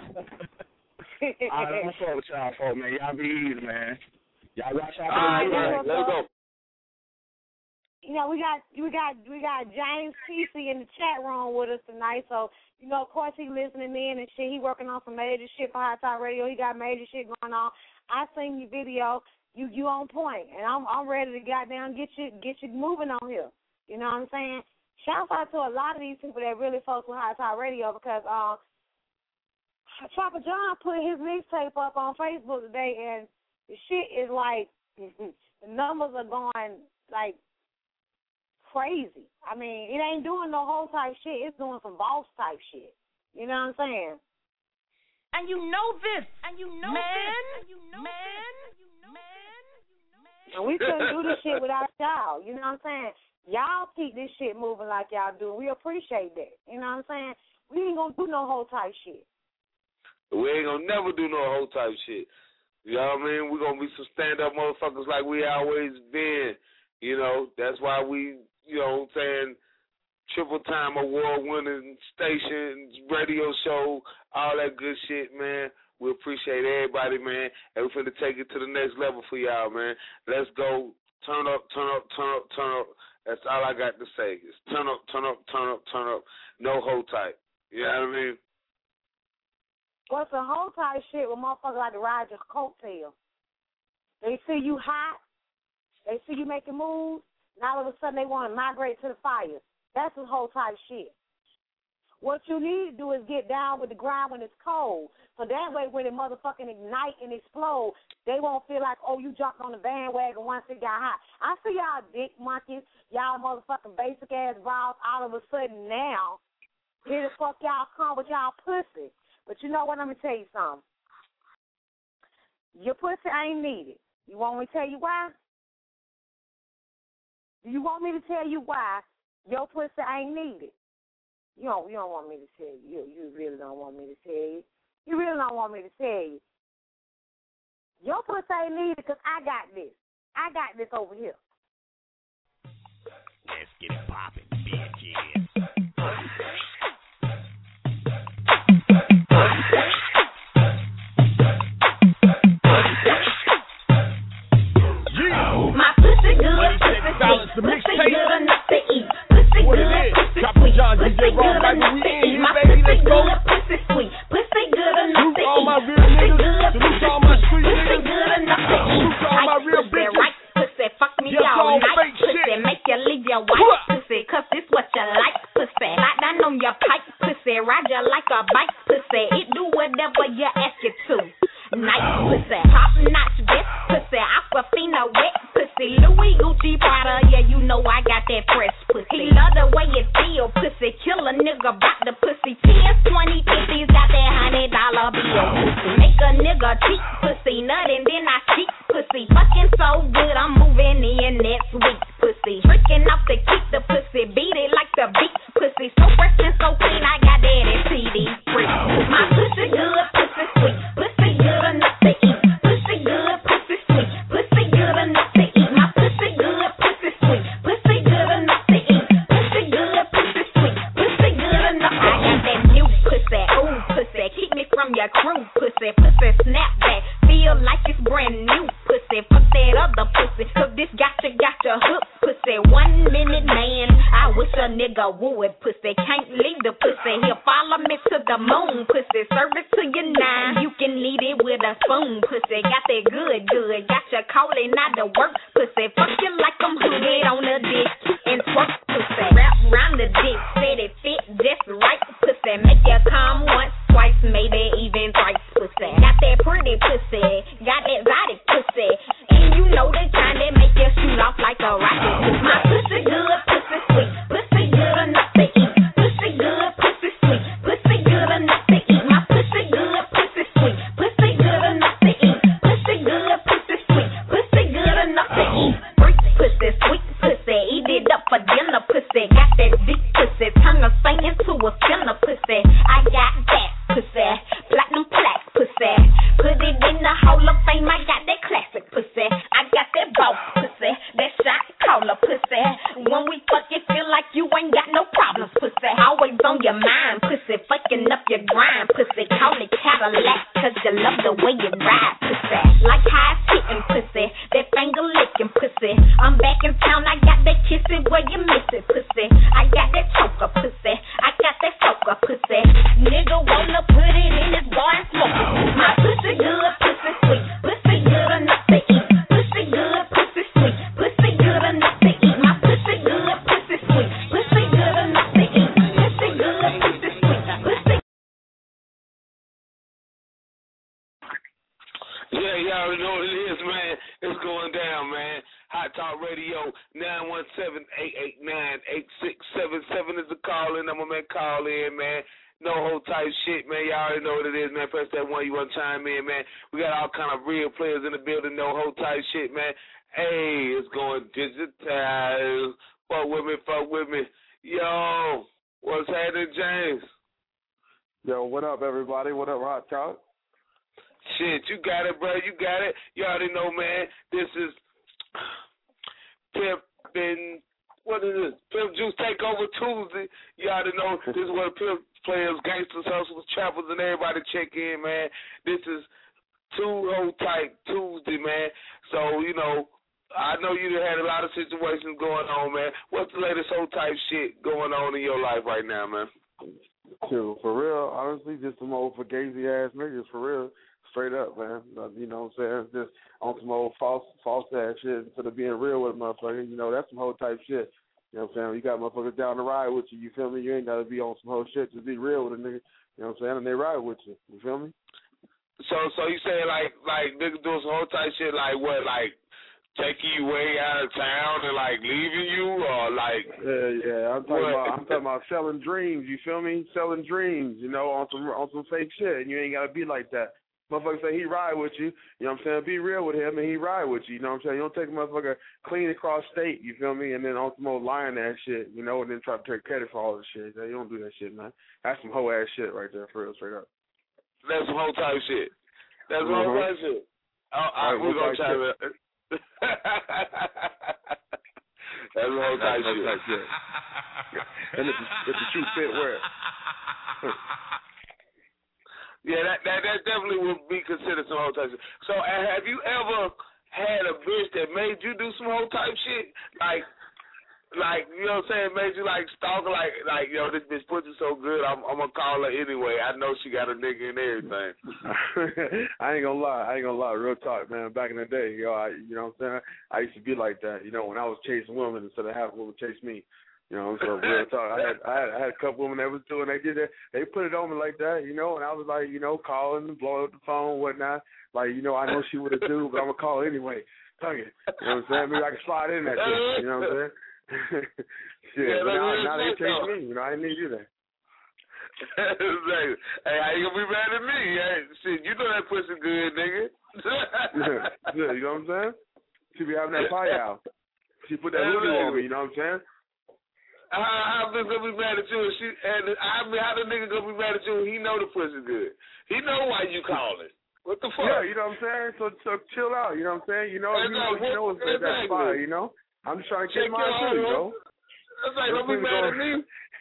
All right, I'm fuck with y'all, folks, man. Y'all be easy, man. Y'all watch out for All right, the man. Let's go. You know, we got we got we got James Kesey in the chat room with us tonight. So, you know, of course he listening in and shit. He working on some major shit for Hot Talk Radio. He got major shit going on. I seen your video. You you on point, and I'm I'm ready to goddamn get you get you moving on here. You know what I'm saying? Shout out to a lot of these people that really fuck with Hot Talk Radio because uh, Chopper John put his mixtape up on Facebook today, and the shit is like the numbers are going like crazy. I mean, it ain't doing no whole type shit. It's doing some boss type shit. You know what I'm saying? And you know this. And you know Man. this. And you know man. And we couldn't do this shit without y'all. You know what I'm saying? Y'all keep this shit moving like y'all do. We appreciate that. You know what I'm saying? We ain't gonna do no whole type shit. We ain't gonna never do no whole type shit. You know what I mean? We're gonna be some stand up motherfuckers like we always been. You know, that's why we, you know what I'm saying, triple time award winning stations, radio show, all that good shit, man. We appreciate everybody, man. And we're finna take it to the next level for y'all, man. Let's go. Turn up, turn up, turn up, turn up. That's all I got to say. Is turn up, turn up, turn up, turn up. No hold tight. You know what I mean? What's the whole type shit where motherfuckers like to ride your coattail? They see you hot. They see you making moves. And all of a sudden they want to migrate to the fire. That's the whole type shit. What you need to do is get down with the ground when it's cold. So that way when it motherfucking ignite and explode, they won't feel like, oh, you jumped on the bandwagon once it got hot. I see y'all dick monkeys, y'all motherfucking basic ass balls all of a sudden now. Here the fuck y'all come with y'all pussy. But you know what, I'm going to tell you something. Your pussy ain't needed. You want me to tell you why? Do you want me to tell you why your pussy ain't needed? You don't, you don't want me to tell you. You. You really don't want me to tell you. You really don't want me to tell you. Your pussy ain't needed because I got this. I got this over here. Let's get it poppin', bitches. My pussy good, pussy sweet, pussy good enough to eat. Pussy good, pussy sweet, pussy good enough to eat. My pussy good, pussy sweet, pussy good enough to eat. Pussy good, pussy good enough to eat. Tight pussy, right pussy, fuck me all night. Pussy make you leave your wife. Pussy, cause this what you like. Pussy, slide down on your pipe. Pussy, ride you like a bike. Pussy, it do whatever you ask it to. Nice pussy, top notch vest. Pussy, Aquafina wet. Pussy, Louis Gucci Prada, yeah, you know I got that fresh pussy. He love the way it feel, pussy. Kill a nigga about the pussy. Ten, twenty, fifties, got that hundred dollar bill. Pussy, make a nigga cheat. Pussy, nut and then I cheat. Pussy, fucking so good, I'm moving in next week. Pussy, tricking off to keep the pussy, beat it like the beat. Pussy, so fresh and so clean, I got that in C D free. My pussy good, pussy sweet, pussy good enough to eat. Pussy good, pussy sweet, pussy good enough to eat. My pussy good, pussy sweet, pussy good enough to eat. Pussy good, pussy sweet, pussy good enough. I got that new pussy, ooh pussy, keep me from your crew. Pussy, pussy snap back, feel like it's brand new. Pussy, fuck that other pussy, cause this gotcha, gotcha hook. Pussy, one minute man, I wish a nigga would. Pussy, can't leave the pussy, he'll follow me to the moon. Pussy, serve it to your nine, you can eat it with a spoon. Pussy, got that good, good, got you calling out to work. Pussy, fuck you like I'm hooded on the dick and twerk. Pussy, wrap round the dick, said it fit just right. Pussy, make you come once, twice, maybe even thrice. Pussy, got that pretty pussy, got that exotic pussy, and you know the kind that make you shoot off like a rocket. My pussy good, pussy sweet, pussy good enough to eat. Pussy good, pussy sweet, pussy good enough to eat. My pussy good, pussy sweet, pussy good enough to eat. Pussy good, pussy sweet, pussy good enough to eat. Freak pussy, sweet pussy, eat it up for dinner. Pussy, got that big pussy, turn a saint into a sinner. Pussy, I got that pussy, platinum plaque pussy, put it in the Hall of Fame. I got that classic pussy, I got that boss pussy, that shot caller pussy. When we fuck, it feel like you ain't got no problems, pussy. Always on your mind, pussy, fucking up your grind, pussy. Call it Cadillac, cause you love the way you ride, pussy. Like how it's hitting, pussy, that finger licking, pussy. I'm back in town, I got that kissing where you miss it, pussy. I got that choker, pussy, I got that soaker, pussy. Nigga wanna put it in his bar and smoke it. My pussy good, pussy sweet, pussy good enough to eat. Pussy good, pussy sweet, pussy good enough to eat. My pussy good, pussy sweet, pussy good enough to eat. Pussy good, pussy sweet, pussy. Yeah, y'all already know what it is, man. It's going down, man. Hot Talk Radio, nine one seven, eight eight nine, eight six seven seven is the call in. I'm a man, call in, man. No whole type shit, man. Y'all already know what it is, man. Press that one, you want to chime in, man. We got all kind of real players in the building, no whole type shit, man. Hey, it's going digital. Fuck with me, fuck with me. Yo, what's happening, James? Yo, what up, everybody? What up, Hot Talk? Shit, you got it, bro. You got it. You already know, man. This is Pimp and what is this? Pimp Juice Takeover Tuesday. You already know this is where Pimp players, gangsters, hustlers, trappers, and everybody check in, man. This is two whole type Tuesday, man. So, you know, I know you had a lot of situations going on, man. What's the latest whole type shit going on in your life right now, man? Shoot, for real, honestly, just some old fugazi ass niggas, for real. Straight up, man. You know what I'm saying? Just on some old false false ass shit instead of being real with a motherfucker. You know, that's some whole type shit. You know what I'm saying? You got motherfuckers down the ride with you. You feel me? You ain't gotta be on some whole shit. Just be real with a nigga. You know what I'm saying? And they ride with you. You feel me? So, so you saying like, like niggas doing some whole type shit, like what, like taking you way out of town and like leaving you, or like? Yeah, yeah. I'm talking what? about. I'm talking about selling dreams. You feel me? Selling dreams. You know, on some on some fake shit, and you ain't gotta be like that. Motherfucker say he ride with you. You know what I'm saying? Be real with him, and he ride with you. You know what I'm saying? You don't take a motherfucker clean across state. You feel me? And then on some old lying ass shit. You know, and then try to take credit for all the shit. You don't do that shit, man. That's some hoe ass shit right there, for real, straight up. That's some whole type shit. That's some mm-hmm. whole type shit. Oh, right, we're gonna try to. That's some whole type shit. Type shit. And if the, if the shoe fit, wear it. Yeah, that, that that definitely would be considered some whole type shit. So, uh, have you ever had a bitch that made you do some whole type shit? Like, like you know what I'm saying? Made you like stalk, like, like yo, this bitch pussy so good, I'm, I'm gonna call her anyway. I know she got a nigga and everything. I ain't gonna lie, I ain't gonna lie. Real talk, man. Back in the day, yo, I, you know what I'm saying? I used to be like that. You know, when I was chasing women instead of having women chase me. You know, so real talk. I had, I had I had a couple women that was doing. They did that. They put it on me like that. You know, and I was like, you know, calling and blowing up the phone, whatnot. Like, you know, I know she would have do, but I'm gonna call anyway. Tug it. You know what I'm saying? Maybe I can slide in that shit. You know what I'm saying? Shit. Yeah, but now, now they shit, chase though. me. You know, I didn't need you there. Like, hey, how you gonna be mad at me? Hey, shit, you know that pussy good, nigga. Yeah, you know what I'm saying? She be having that pie out. She put that hoodie on me. You know what I'm saying? How how bitch gonna be mad at you? And she and I mean, how the nigga gonna be mad at you? He know the pussy good. He know why you calling. What the fuck? Yeah, you know what I'm saying. So so chill out. You know what I'm saying. You know you know you know it's that, that fire. You know. I'm just trying to get mine too. You know. That's like don't be mad at me.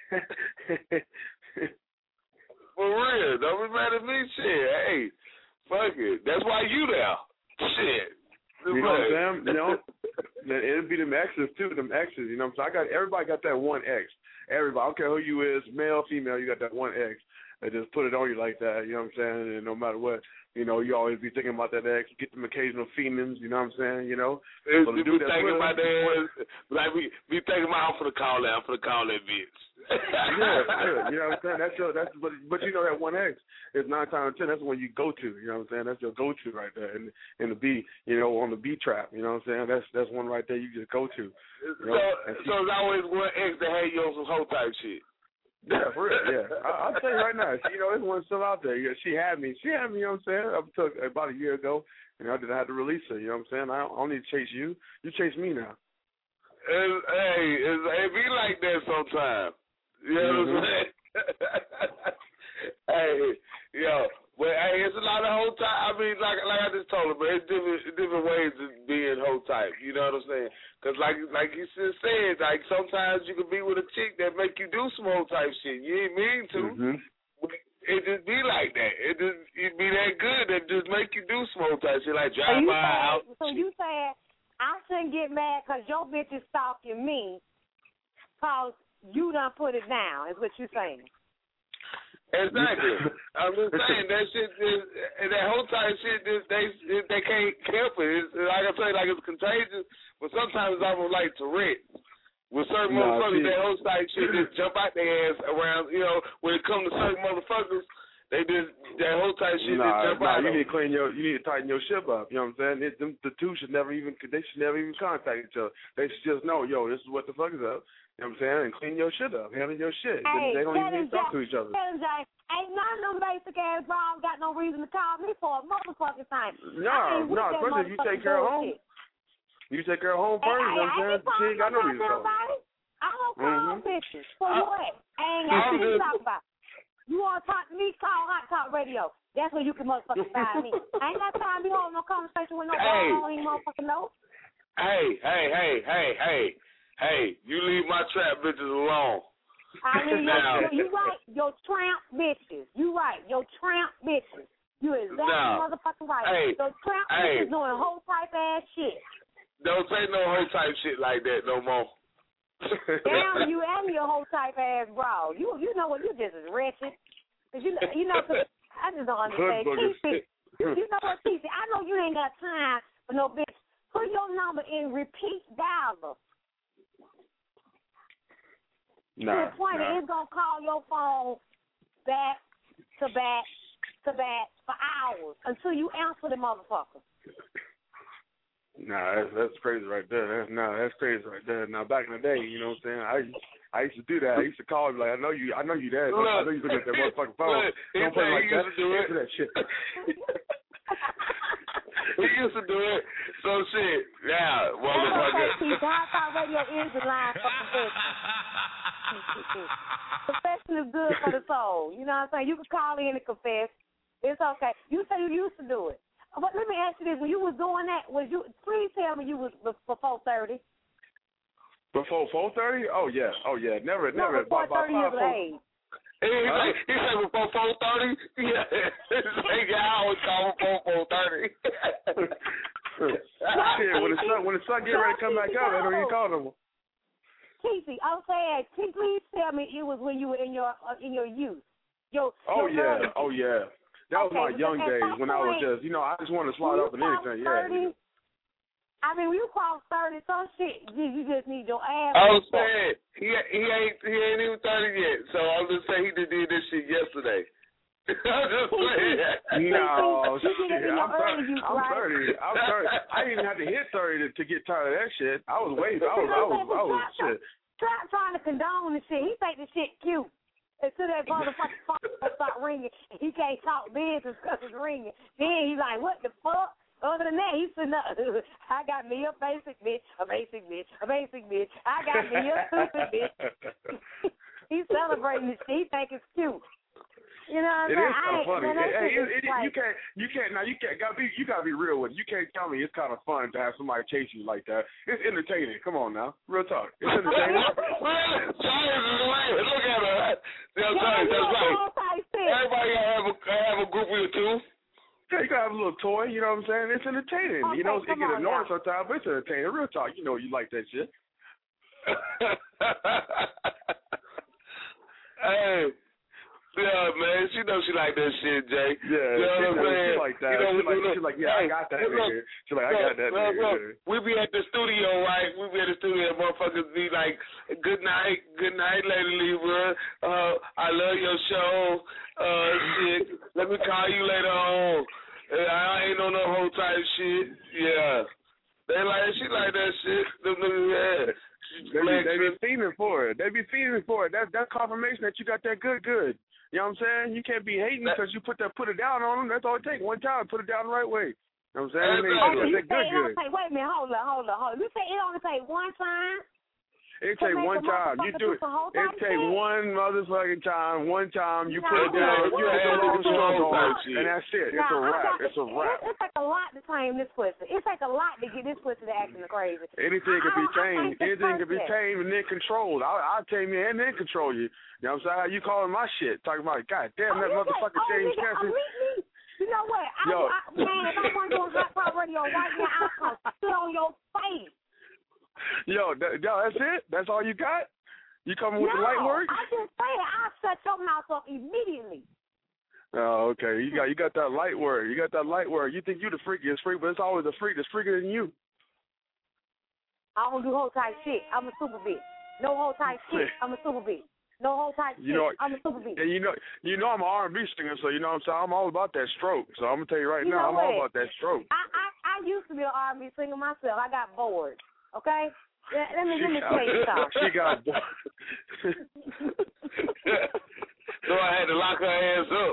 For real, don't be mad at me. Shit, hey, fuck it. That's why you there. Shit. You know what I'm saying? You know, it'll be them exes too, them exes. You know what I'm saying? I got everybody got that one ex. Everybody, I don't care who you is, male, female, you got that one ex. They just put it on you like that. You know what I'm saying? And no matter what, you know, you always be thinking about that ex. You get them occasional feelings. You know what I'm saying? You know, so be thinking about that. Like we be thinking about I'm for the call that. I'm for the call that bitch. Yeah, yeah, you know what I'm saying? That's your, that's but but you know that one ex is nine times ten. That's the one you go to. You know what I'm saying? That's your go to right there. And in the B, you know, on the B trap. You know what I'm saying? That's that's one right there you just go to. You know? So so it's always one ex that had you on some whole type shit. Yeah, for real, yeah. I, I'll tell you right now, she, you know, this one's still out there. Yeah, she had me. She had me, you know what I'm saying, up until about a year ago. You know, I did I had to release her, you know what I'm saying? I don't, I don't need to chase you. You chase me now. It's, hey, it's, it be like that sometimes. You know mm-hmm. what I'm saying? Hey, yo, but hey, it's a lot of whole type. I mean, like like I just told her, but it's different different ways of being whole type. You know what I'm saying? Because like like you just said, like sometimes you can be with a chick that make you do some whole type shit. You ain't mean to. Mm-hmm. But it just be like that. It just it be that good that just make you do some whole type shit, like drive so by a house. So you said I shouldn't get mad because your bitch is stalking me because you done put it down, is what you're saying. Exactly. I'm just saying that shit is that whole type shit. Is, they they can't help it. It's, like I say, like it's contagious, but sometimes it's almost like Tourette. With certain no, motherfuckers, see. that whole type shit just jump out their ass around. You know, when it comes to certain motherfuckers, they just that whole type shit nah, just jump nah, out. You them. need to clean your, you need to tighten your shit up. You know what I'm saying? It, them, the two should never even, they should never even contact each other. They should just know, yo, this is what the fuck is up. You know what I'm saying? And clean your shit up. Handle your shit. Hey, they don't even need to talk to each other. Jack, ain't none of them basic ass brown got no reason to call me for a motherfucking time. No, no, especially if you take care of home. You take care of home first, you know what I'm saying? She ain't got no reason to talk. I don't call mm-hmm. bitches. For uh, what? I ain't got shit to talk about. You want to talk to me, call Hot Talk Radio. That's where you can motherfucking find me. I ain't got time to be holding no conversation with no hey. I don't even motherfucking know. Hey, hey, hey, hey, hey, hey, you leave my trap bitches alone. I mean, now, you, you right, your tramp bitches. You right, your tramp bitches. You exactly now, motherfucking right. Hey, your tramp hey, bitches doing whole type ass shit. Don't say no whole type shit like that no more. Damn you and your whole type ass bro. You you know what? You just is wretched. Cause you you know, cause I just don't understand. Keisha, you know what, Keisha? I know you ain't got time for no bitch. Put your number in repeat dialer. Nah, to the point nah. that it's gonna call your phone back to back to back for hours until you answer the motherfucker. Nah, that's, that's crazy right there. That's, nah, that's crazy right there. Now, back in the day, you know what I'm saying? I I used to do that. I used to call you like, I know you, I know you there. Look, I know you looking at that motherfucking phone. Look, Don't play like he that. used to do it. Answer that shit. He used to do it. So shit, yeah, motherfucker. Hot Talk Radio is the line for confession. Confession is good for the soul. You know what I'm saying? You can call in and confess. It's okay. You say you used to do it. But let me ask you this: when you was doing that, was you? Please tell me you was before thirty. Before four thirty? Oh yeah, oh yeah. Never, no, never. Before About, thirty about years of age. He said, he said before four thirty. Yeah, he I always call before four thirty. Shit, when the sun, when the sun get ready to come back up, I don't even call no more. Kiki, I'm saying, can you please tell me it was when you were in your uh, in your youth? Your, oh your yeah, early. oh yeah. That was okay, my young days when I was point, just, you know, I just wanted to slide up and anything. thirty, Yeah. I mean, when you cross thirty, some shit, you, you just need your ass. I'm saying he he ain't he ain't even thirty yet, so I'm just saying he did this shit yesterday. I'm just saying. No, shit. I'm, thirty, youth, I'm right? thirty. I'm thirty. I didn't even have to hit thirty to, to get tired of that shit. I was waiting. I was, I was, I was, shit. Try, trying to condone the shit. He think the shit cute. Until that motherfucking phone start ringing, he can't talk business because it's ringing. Then he's like, what the fuck? Other than that, he's sitting up. I got me a basic bitch, a basic bitch, a basic bitch. I got me a stupid bitch. He's celebrating this shit. He think it's cute. You know what I'm it saying? is kind of funny. Man, Hey, hey, it, it, like, you can't, you can't. Now you can't. Gotta be, you gotta be real with it. You can't tell me it's kind of fun to have somebody chase you like that. It's entertaining. Come on now, real talk. It's entertaining. Look at her. That's right. That's right. Everybody gotta have a have a group or two. Yeah, you gotta have a little toy. You know what I'm saying? It's entertaining. Okay, you know, it get annoying now. sometimes, but it's entertaining. Real talk. You know, you like that shit. Hey. Yeah, man, she knows she like that shit, Jay. Yeah, you know she, what I'm saying? She like that. You know, she, like, look, she like, yeah, hey, I got that look, nigga. She like, I look, got that look, nigga. Look, we be at the studio, right? We be at the studio, motherfuckers be like, good night, good night, Lady Libra. Uh, I love your show. Uh, shit, let me call you later on. Uh, I ain't on no whole type shit. Yeah. They like, she like that shit. Them niggas, yeah. They be, they be fiending for it. They be fiending for it. That's that's confirmation that you got that good, good. You know what I'm saying? You can't be hating because you put that put it down on them. That's all it takes. One time, put it down the right way. You know what I'm saying? They, oh, they, you they say good, it only good. take, wait a minute, hold on, hold on, hold on. You say it only take one time? It take one time. You do it. It take one motherfucking time. One time you no, put it down. no, You no, put the no, long no, strong no, on, no. and that's it. It's Now, a wrap. got, It's a wrap. It, it take a lot to tame this pussy. It take a lot to get this pussy to acting crazy. Anything can be I, tamed. I Anything can be tamed and then controlled. I'll, I'll tame you and then control you. You know what I'm saying? How you calling my shit? Talking about, God damn, oh, that motherfucker oh, James nigga, Cassie. Oh, you know what? I, Yo. I, man, if I want to do a hot pop radio right now, I'll come sit on your face. Yo, that, yo, that's it? That's all you got? You coming with no, the light work? I just saying, I'll shut your mouth up immediately. Oh, okay. You got you got that light word. You got that light word. You think you the freakiest freak, but it's always a freak that's freakier than you. I don't do whole type shit. I'm a super bitch. No whole type shit. I'm a super bitch. No whole type You shit. know, I'm a super bitch. and you know, you know, I'm an R and B singer, so you know what I'm saying. I'm all about that stroke. So I'm gonna tell you right You now, know I'm all what? about that stroke. I, I I used to be an R and B singer myself. I got bored. Okay. Yeah, let me She let me got- tell you something. She got bored. So I had to lock her ass up.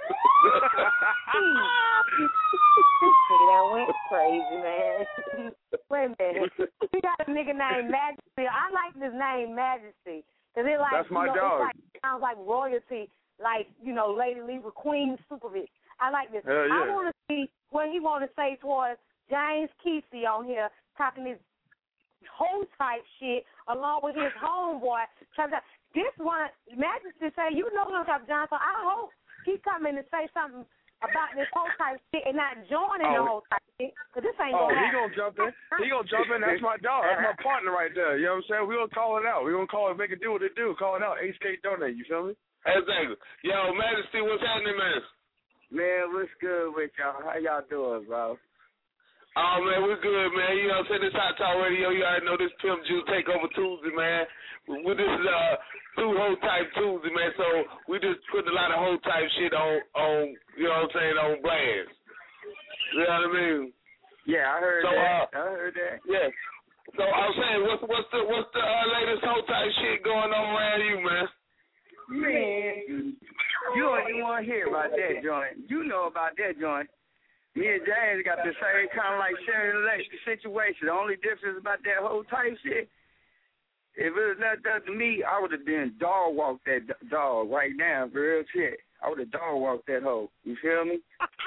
That went crazy, man. Wait a minute. We got a nigga named Majesty. I like this name Majesty because it like That's my you know, dog. It like, sounds like royalty, like you know, Lady Libra, Queen Super Bitch. I like this. Hell yeah. I want to see what he want to say towards James Kesey on here talking this whole type shit along with his homeboy. This one, Majesty say, you know him, John, so I hope he come in and say something about this whole type shit and not joining the Oh. whole type shit, because this ain't Oh, going to he happen. gonna jump in. He gonna jump in. That's my dog. That's my partner right there. You know what I'm saying? We gonna call it out. We gonna call it, make it do what it do. Call it out. Ace K donate. You feel me? Exactly. Yo, Majesty, what's happening, man? Man, what's good with y'all? How y'all doing, bro? Oh, man, we're good, man. You know what I'm saying? This Hot Talk Radio, you already know this Pimp Juice Takeover Tuesday, man. We, this is uh, through Hoe Type Tuesday, man, so we just put a lot of Hoe Type shit on, on you know what I'm saying, on blast. You know what I mean? Yeah, I heard so, that. Uh, I heard that. Yeah. So I'm saying, what's, what's the what's the uh, latest Hoe Type shit going on around you, man? Man, you, you don't even want to hear about that joint. You know about that joint. Me and James got the same kind of like sharing election situation. The only difference about that whole type shit, if it was not done to me, I would have been dog walked that d- dog right now, for real shit. I would have dog walked that hoe. You feel me?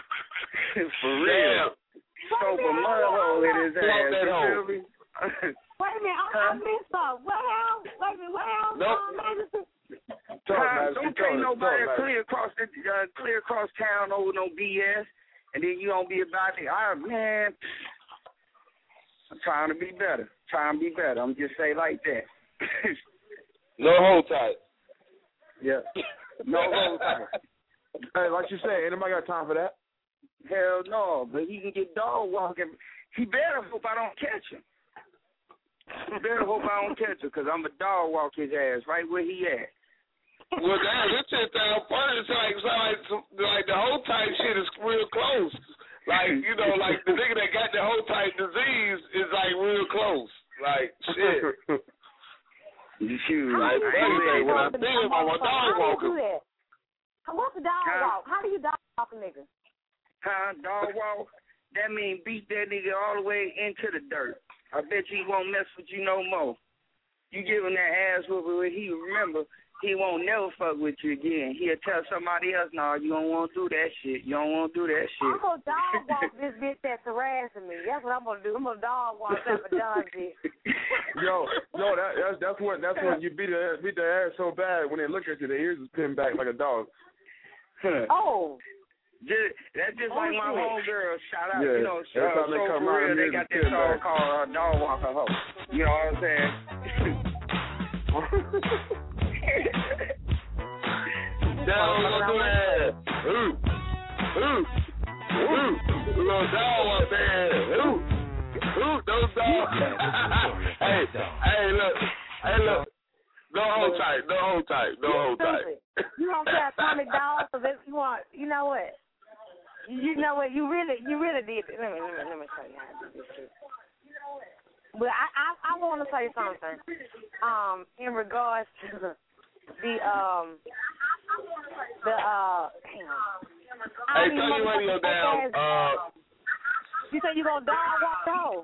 For real. Scope a mud hole in his ass. You feel me? Wait a minute, I, I missed up. What else? Wait a minute, what else? Nope. Time, don't take nobody clear across the uh, clear across town over no B S. And then you don't be about it. I, man, I'm trying to be better. Trying to be better. I'm just say like that. No hold tight. Yeah. No hold tight. Hey, like you said, anybody got time for that? Hell no. But he can get dog walking. He better hope I don't catch him. He better hope I don't catch him because I'm a dog walk his ass right where he at. Well, damn, this shit down first. It's like, it's like, like the whole type shit is real close. Like, you know, like the nigga that got the whole type disease is like real close. Like, shit. Shoot. Like, anyway, when I see him, I'm a dog walker. What's a dog huh? walk? How do you dog walk a nigga? Huh? Dog walk? That means beat that nigga all the way into the dirt. I bet you he won't mess with you no more. You give him that ass whooping where he remember. He won't never fuck with you again. He'll tell somebody else, no, you don't want to do that shit. You don't want to do that shit. I'm going to dog walk this bitch that's harassing me. That's what I'm going to do. I'm going to dog walk that for John bitch. Yo, yo, that, that's that's when that's when you beat the beat their ass so bad when they look at you, their ears is pinned back like a dog. Oh. Just, that's just oh, like my shit. homegirl. Shout out, yeah. you know, Every time uh, they so come for out, real, they got that song back. called uh, Dog Walker Ho. You know what I'm saying? Down on the ass. Ooh. Ooh. Ooh. Little dog up there. Ooh. Ooh, those dogs. Hey, hey, look. Hey, look. No hold tight. No hold tight. No hold tight. You don't care atomic dog, so if you want, you know what? You know what? You really, you really did it. Let me, let me, let me show you how to do this shit. But I, I, I want to say something. Um, in regards to the, um, the, uh, hang on. Hey, turn your radio down. Uh, you say you gonna dog walk the hoe?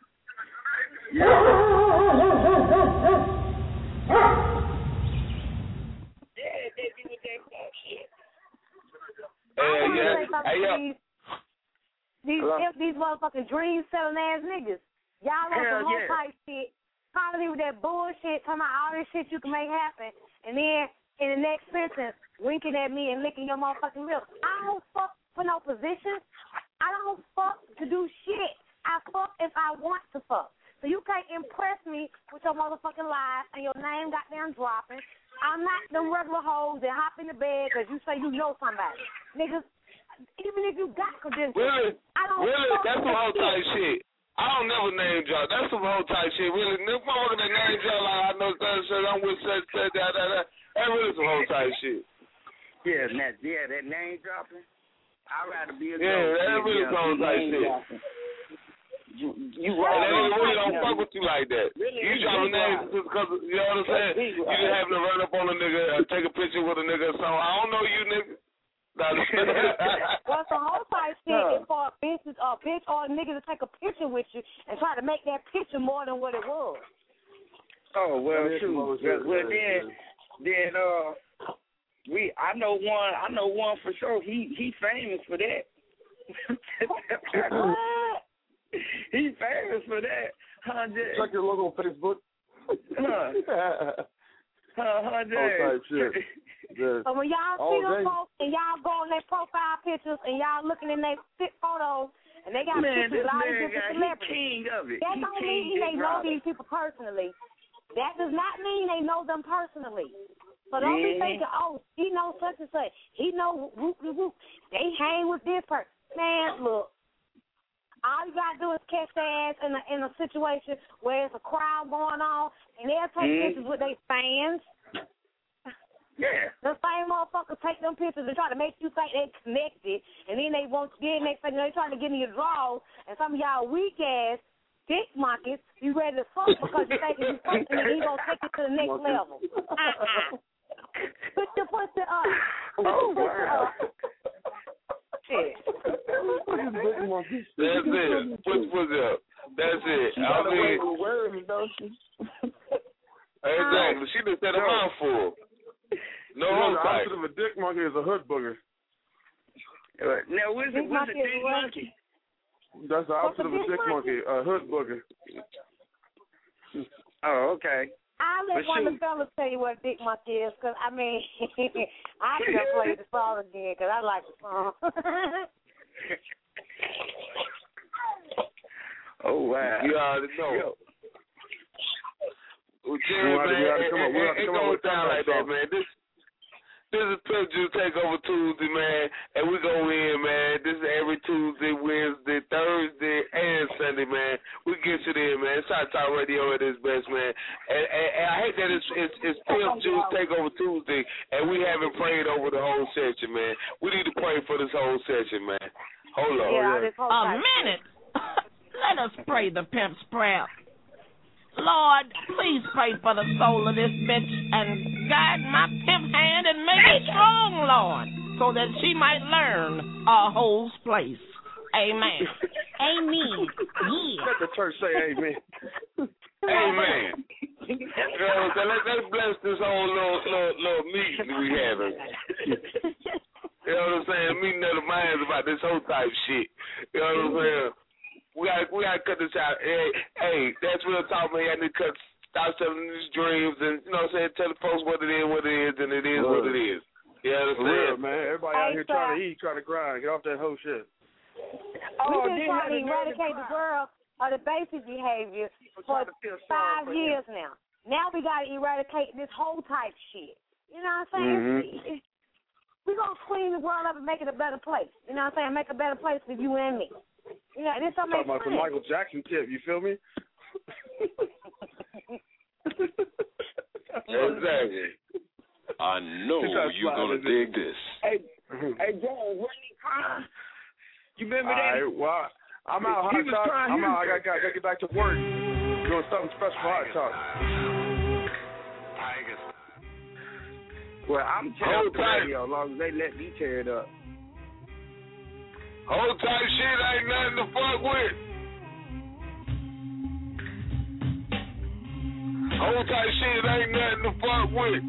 Yeah, they be with that bullshit. Hey, yeah. Hey, yo. These, these, these motherfucking dream selling ass niggas. Y'all want some whole yeah. type shit. Calling me with that bullshit, talking about all this shit you can make happen, and then in the next sentence, winking at me and licking your motherfucking lips. I don't fuck for no position. I don't fuck to do shit. I fuck if I want to fuck. So you can't impress me with your motherfucking lies and your name goddamn dropping. I'm not them regular hoes that hop in the bed because you say you know somebody. Niggas, even if you got credentials, really? I don't Really? fuck That's some whole type shit. I don't never name drop. That's some whole type shit. Really, this motherfucker that name drop like I know such shit. I'm with such such that that that. That really some whole type shit. Yeah, that yeah, that name dropping. I'd rather be a yeah, ghost. that really some whole type shit. You, you right? They right. really don't fuck with you like that. Really, you dropping names just because you know what I'm saying. You just happen to run up on a nigga, and take a picture with a nigga. So I don't know you, nigga. Well, the whole type shit huh. is for a bitch, a bitch or a nigga to take a picture with you and try to make that picture more than what it was. Oh well, true. Well, well then, then uh, we I know one. I know one for sure. He he famous for that. What? He famous for that. Hundred. Check your logo on Facebook. Huh. Hundred. Yeah. So when y'all see them folks and y'all go on their profile pictures and y'all looking in their fit photos and they got man, pictures of a lot of guy, different celebrities, king of it. that he don't mean they know brother. these people personally. That does not mean they know them personally. So don't yeah. be thinking, oh, he knows such and such. He know whoop whoop whoop. They hang with this person. Man, look, All you gotta do is catch their ass in a in a situation where it's a crowd going on, and they'll take Mm. pictures with their fans. Yeah. The same motherfuckers take them pictures and try to make you think they connected, and then they won't. Then next thing you know, they trying to get in your draws, and some of y'all weak ass dick monkeys, you ready to fuck because you think if you fuck him, he gonna take it to the next level. Uh-uh. Put your pussy up. Oh wow. Shit. That's it. Put pussy up. That's it. I mean, words, don't she? exactly. She just said a mouthful. No, You know, hold the tight. opposite of a dick monkey is a hood booger. Now, what's it? What's a dick monkey? That's the opposite of a dick dick monkey, a hood booger. Oh, okay. I'll let But one of shoot. the fellas tell you what dick monkey is, because, I mean, I can play the song again, because I like the song. Oh wow. You already know. Yo. Well, We Jerry, have to- we man, have to it, come up- we it, have to it come up goes with down something like that, else. man. This this is Pimp Juice Takeover Tuesday, man, and we go in, man. This is every Tuesday, Wednesday, Thursday, and Sunday, man. We get you there, man. It's Hot Talk Radio at its best, man. And, and, and I hate that it's, it's, it's Pimp Juice Takeover Tuesday, and we haven't prayed over the whole session, man. We need to pray for this whole session, man. Hold on. Yeah, this whole A time. minute. Let us pray the pimp's prayer. Lord, please pray for the soul of this bitch and guide my pimp hand and make it strong, Lord, so that she might learn a hoe's place. Amen. Amen. Yeah. Let the church say amen. Amen. You know, so let's, let's bless this whole little, little, little meeting we having. You know what I'm saying? Meeting of the minds about this whole type shit. You know what I'm saying? We got we got to cut this out. Hey, hey, that's real talk, man. I need to cut, stop selling these dreams, and you know what I'm saying? Tell the folks what it is, what it is, and it is what it is. You know what I'm For real, saying? man. Everybody out here trying to eat, trying to grind. Get off that whole shit. We've been trying to eradicate the world of the basic behavior for five years now. Now we got to eradicate this whole type shit. You know what I'm saying? Mm-hmm. We're going to clean the world up and make it a better place. You know what I'm saying? Make a better place for you and me. You know, this don't make Talking about sense. the Michael Jackson tip, you feel me? Exactly. I know you're going to dig this. Hey, hey, John, when he cried, you remember All that? right, well, I'm out He Hot was Talk. trying I'm his out. I got, got, got to get back to work. Doing something special for Hot Talk. Well, I'm tearing up the radio as long as they let me tear it up. Whole type shit ain't nothing to fuck with. Whole type shit ain't nothing to fuck with.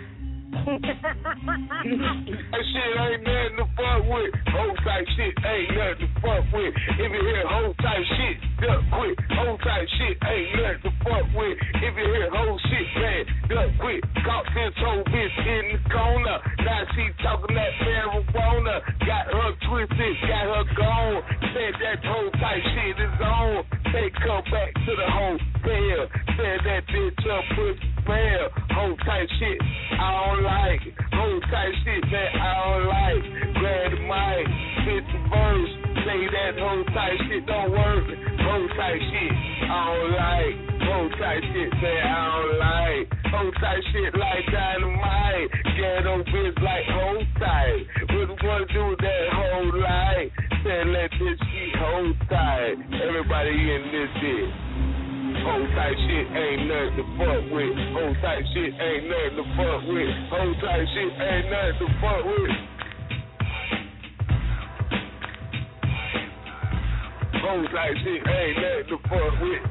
That shit ain't nothing to fuck with. Whole type shit ain't nothing to fuck with. If you hear whole type shit, duck quick. Whole type shit ain't nothing to fuck with. If you hear whole shit, man, duck quick. Caught this whole bitch in the corner. Now she talking that marijuana. Got her twisted, got her gone. Said that whole type shit is on. They come back to the hotel. Said that bitch up with smell. Whole type shit, I don't like. Whole type shit that I don't like. Grab the mic, spit the verse. Say that whole type shit don't work. Whole type shit, I don't like. Whole type shit that I don't like. Whole type shit like dynamite. Ghetto bitch like whole type. What you wanna do with that whole life? Said let this shit hold tight. Everybody in this shit. Whole type shit ain't nothing to fuck with. Whole type shit ain't nothing to fuck with. Whole type shit ain't nothing to fuck with. Whole type shit ain't nothing to fuck with.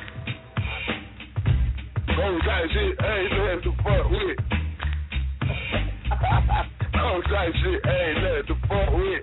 Whole type shit ain't nothing to fuck with. Whole type shit ain't nothing to fuck with.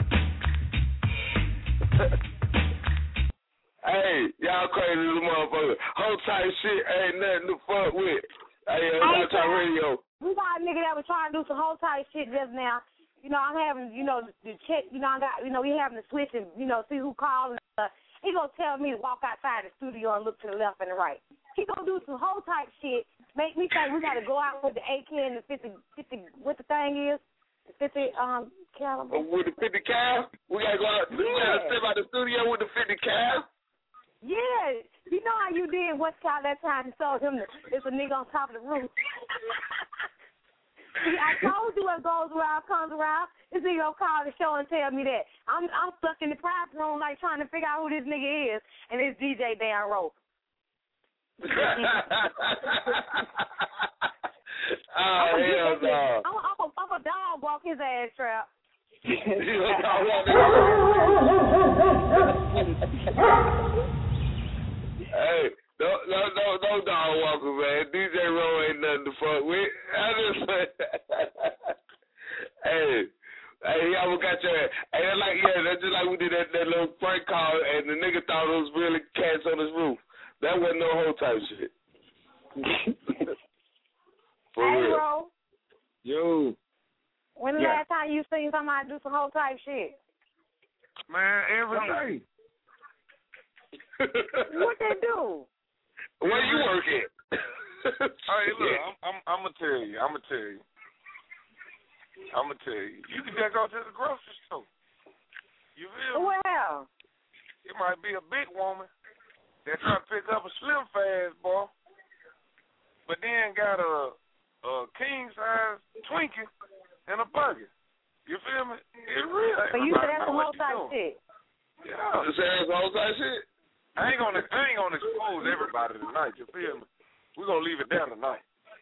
Hey, y'all crazy as a motherfucker. Whole type shit ain't nothing to fuck with. Hey, uh, Hot Talk Radio. We got a nigga that was trying to do some whole type shit just now. You know, I'm having, you know, the check, you know, I got, you know, we having to switch and, you know, see who called. And, uh, he gonna tell me to walk outside the studio and look to the left and the right. He gonna do some whole type shit, make me think we gotta go out with the A K and the fifty, fifty, what the thing is, the fifty um caliber. Uh, with the fifty cal, we gotta go out. Yeah. We gotta step out the studio with the fifty cal? Yeah, you know how you did what's called that time and told him that it's a nigga on top of the roof. See, I told you what goes around comes around. This nigga gonna call the show and tell me that. I'm I'm stuck in the private room like trying to figure out who this nigga is, and it's D J Dan Rope. Oh, hell no. I'm, I'm, a, I'm a dog walk his ass trap. Hey, don't, don't, don't, don't dog walker, man. D J Rowe ain't nothing to fuck with. I just hey, hey, y'all got your, hey, that's like, yeah, that's just like we did that, that little prank call, and the nigga thought it was really cats on his roof. That wasn't no whole type shit. For hey, real. bro. Yo. When the Yeah. last time you seen somebody do some whole type shit? Man, every day. What they do? Where you working? Hey, look, I'm, I'm, I'm gonna tell you. I'm gonna tell you. I'm gonna tell you. You can just go to the grocery store. You feel me? Well, It might be a big woman that try to pick up a slim fast boy, but then got a a king size Twinkie and a burger. You feel me? It's real. so you said that's Everybody know some what whole you type doing. shit. Yeah. You say that's whole type shit? I ain't gonna I ain't gonna expose everybody tonight. You feel me? We're gonna leave it there tonight.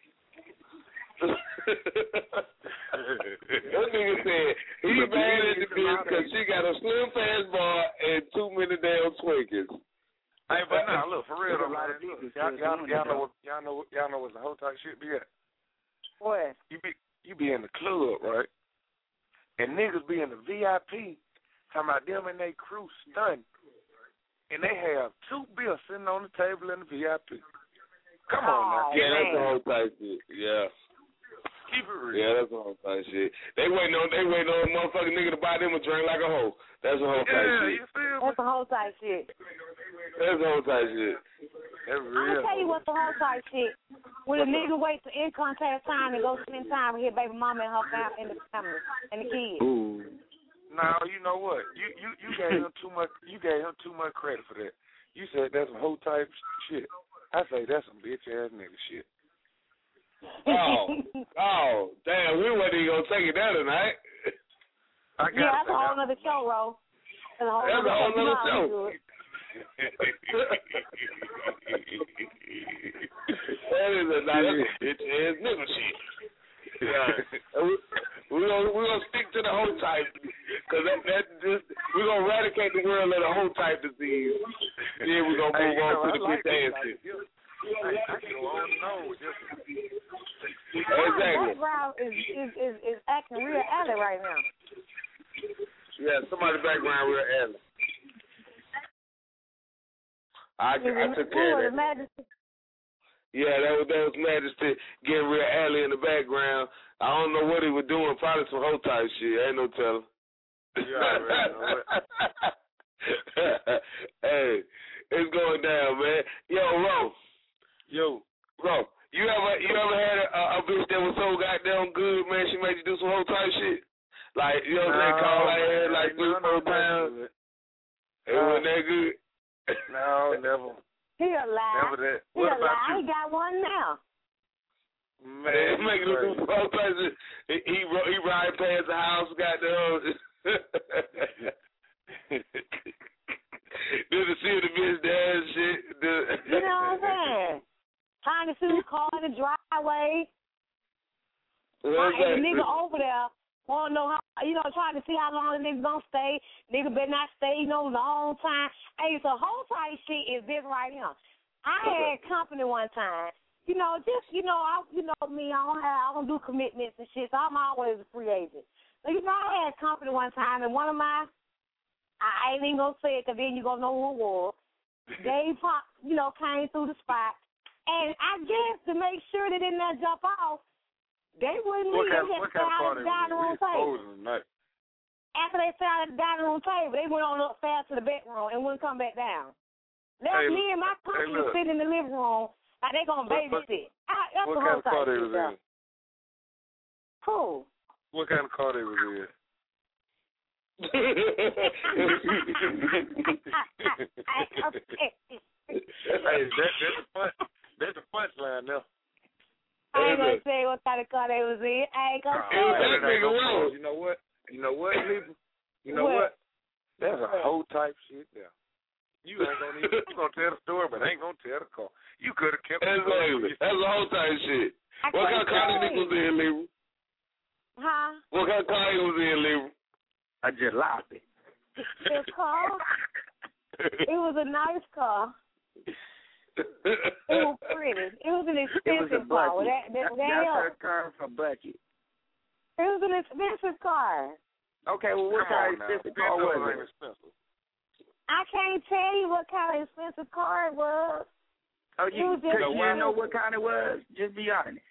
That nigga said he mad at the bitch because she got a slim fast bar and too many damn Twinkies. Hey, but now look for real There's a though, lot man. of people Y'all, still y'all, doing y'all it, know though. what y'all know y'all know what the whole type shit be at. What? You be you be in the club, right? And niggas be in the V I P talking about them and they crew stunting. And they have two bills sitting on the table in the V I P. Come on now. Yeah, that's the whole type shit. Yeah. Keep it real. Yeah, that's the whole type shit. They waiting on they waiting on a motherfucking nigga to buy them a drink like a hoe. That's the whole type Yeah, shit. you feel me? That's the whole type shit. That's the whole type shit. That's I'm real. gonna tell you what's the whole type shit. When a nigga waits for income tax time to go spend time with his baby mama and her family and the family and the kids. Ooh. Now you know what? You you you gave him too much. You gave him too much credit for that. You said that's some whole type shit. I say that's some bitch ass nigga shit. Oh, oh, damn, we wasn't even gonna take it down tonight. I Yeah, that's a whole other show, Ro. That's a whole That's a whole other nother show. show. That is a nice bitch ass nigga shit. Yeah. We're gonna we gonna stick to the whole type, cause that that just we're gonna eradicate the world of the whole type disease. Then we're gonna move Hey, you on know, to I the like bitch this ass type. shit. Hey, I can go on and on with this. Our Exactly. background is, is, is, is acting real alley right now. Yeah, somebody's background real alley. I, I took care of that. Majesty. Yeah, that was that was Majesty getting real alley in the background. I don't know what he was doing, probably some whole type shit. Ain't no telling. You already know it. Hey, it's going down, man. Yo, Ro. Yo. Ro, you ever you ever had a, a bitch that was so goddamn good, man, she made you do some whole type shit? Like, you know what I'm saying, call her head like three, four times. It wasn't that good. No, never. He a lie. Never that. He What a about lie. you? He got one now. Man, making him do some whole type of shit. He, he, ro- he ride past the house, goddamn. Do the see the bitch there and shit. Do, You know what I'm saying? Trying to see the car in the driveway. What's And the that? nigga over there want to know how, you know, trying to see how long the nigga gonna stay. Nigga better not stay, you know, long time. Hey, so whole type shit is this right here. I had company one time. You know, just, you know, I, you know me, I don't have, I don't do commitments and shit, so I'm always a free agent. So, you know, I had company one time, and one of my, I ain't even gonna say it, because then you gonna know who it was. They, pop, you know, came through the spot, and I guess to make sure they didn't let jump off, they wouldn't What leave. kind, They what just kind of sat party at the dining room was table. it? Tonight. After they sat at the dining room table, they went on upstairs to the bedroom and wouldn't come back down. Left Hey, me and my company hey, look. sitting in the living room like they gonna What- what- babysit. I, that's What the kind whole of car type they shit, was though. in? Cool. What kind of car they was in? Hey, that, that's the punch. That's the punchline now. I ain't gonna say what kind of car they was in. I ain't gonna say. That ain't no punch. You know what? You know what, Libra? You know what? What? That's a whole type shit there. You ain't gonna even you gonna tell the story, but ain't gonna tell the car. You could have kept the story. That's a whole type shit. What kind of car you think was in, Libra? Huh? What kind of car you was in, Libra? A jalopy. His car? It was a nice car. It was pretty. It was an expensive It was a car. bucket. That, that, That's that her car for bucket. It was an expensive car. Okay, well, what kind of expensive car was it? Expensive. I can't tell you what kind of expensive car it was. Oh, It you, was just cause you didn't know expensive. what kind it was? Just be honest.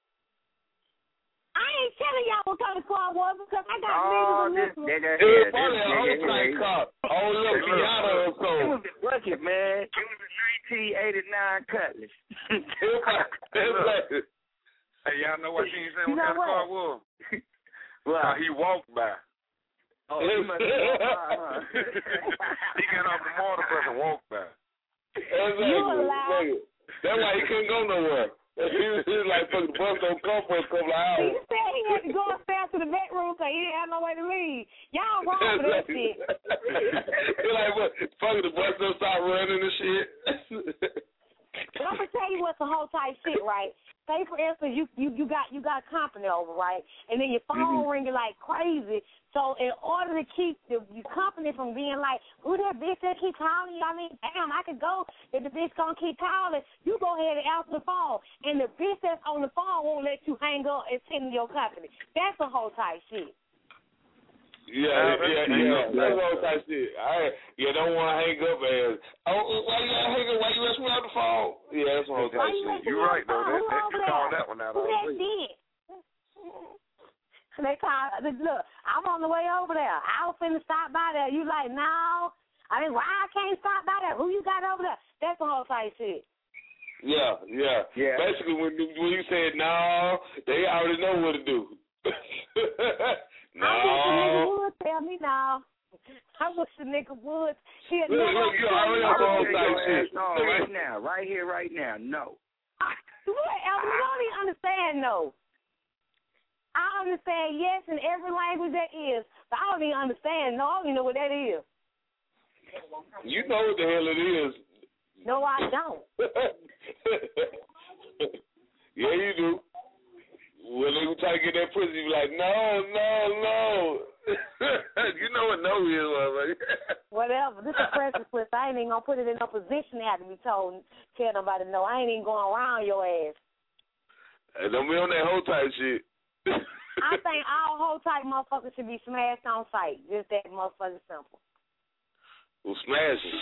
I ain't telling y'all what kind of car it was because I got Oh, niggas this listening. nigga It was here, probably this a whole nigga type here. car. Oh, look, Piata or It something. was a bucket, man. It was a nineteen eighty-nine Cutlass. Hey, y'all know what she ain't saying? You What know kind of car what? it was? Well, How he walked by. oh, he must have walked by, huh? He got off the motor bus and walked by. Exactly. You a lie. That's why he couldn't go nowhere. He was, he was like, fuck, the bus don't come for a couple of hours. He said he had to go upstairs to the bedroom because he didn't have no way to leave. Y'all wrong for that shit. He's like, what? Fuck, the bus don't stop running and shit. But I'm gonna tell you what's the whole type shit, right? Say for instance, you you you got you got company over, right? And then your phone Mhm. ringing like crazy. So in order to keep the your company from being like, who that bitch that keep calling you? I mean, damn, I could go if the bitch gonna keep calling. You go ahead and answer the phone, and the bitch that's on the phone won't let you hang up and send your company. That's the whole type shit. Yeah, yeah, yeah. That's all type shit. I, yeah, don't want to hang up and, oh, why you gotta hang up? Why you ask me on the phone? Yeah, that's all type shit. You're right, though. That, that, you called that one out Who that already. did? They call, look, I'm on the way over there. I was finna stop by there. You like, no. I mean, why I can't stop by there? Who you got over there? That's the whole type shit. Yeah, yeah. Yeah. Basically, when when you said no, they already know what to do. No. I wish a nigga would tell me no. I wish a nigga would. He'll Look, never look, you tell already me on the no. whole Take type your shit. ass on right now, right here, right now. No. What, Elvis, you don't even understand no. I understand yes in every language that is, but I don't even understand no. I don't even know what that is. You know what the hell it is. No, I don't. Yeah, you do. When they try to get that pussy, you be like, no, no, no. You know what no is, motherfucker. Whatever. This is precious pussy. I ain't even gonna put it in no position to have to be told, tell nobody no. I ain't even going around your ass. Hey, don't be on that whole type shit. I think all whole type motherfuckers should be smashed on sight. Just that motherfucking simple. Well, smash it.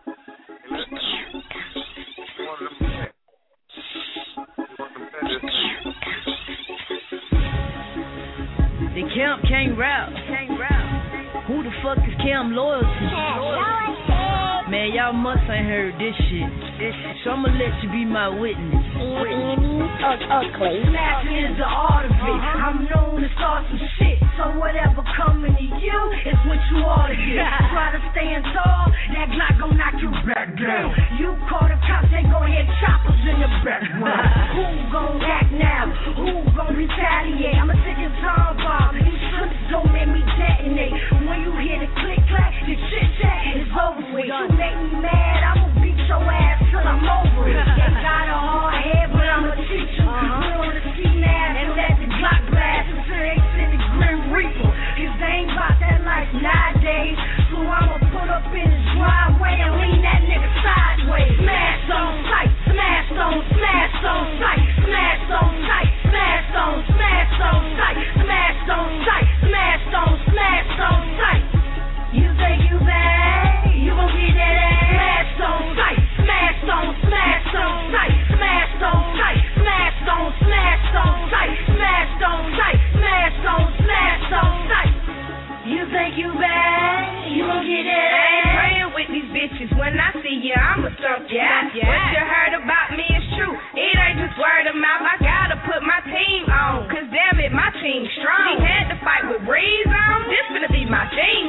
The Camp can't rap. Can't rap. Who the fuck is Cam Loyalty? Man, y'all must ain't heard this shit. This shit. So I'ma let you be my witness. Okay. Snap is the art of it. I'm known to start some shit. So whatever coming to you is what you ought to get. Try to stand tall, that Glock gon' knock you back down. You call the cops, they gon' hit choppers in the background. Who gon' act now? Who gon' retaliate? I'm a ticking time bomb. These slips don't make me detonate. When you hear the click clack, the chit chat is over with. You make me mad, I'ma beat your ass till I'm over it. They got a hard head, but I'ma teach you. Put on the ski mask and let the Glock blast until they send the Grim Reaper. Cause they ain't about that life nowadays. So I'ma put up in his driveway and lean that nigga sideways. Smash on sight, smash on, smash on sight, smash on sight, smash on, smash on sight, smash on sight, smash on, smash on sight. You think you bad? You gon' get that ass smash on sight, smash on, smash on sight, smash on sight, smash on, smash on sight, smash on sight, smash on, smash on sight. You think you bad? You gon' get that ass. I ain't praying with these bitches. When I see you, I'ma stump you out. Yeah. What you heard about me is true. It ain't just word of mouth. I gotta put my team on. Cause damn it, my team's strong. He had to fight with Breeze on. This finna be my team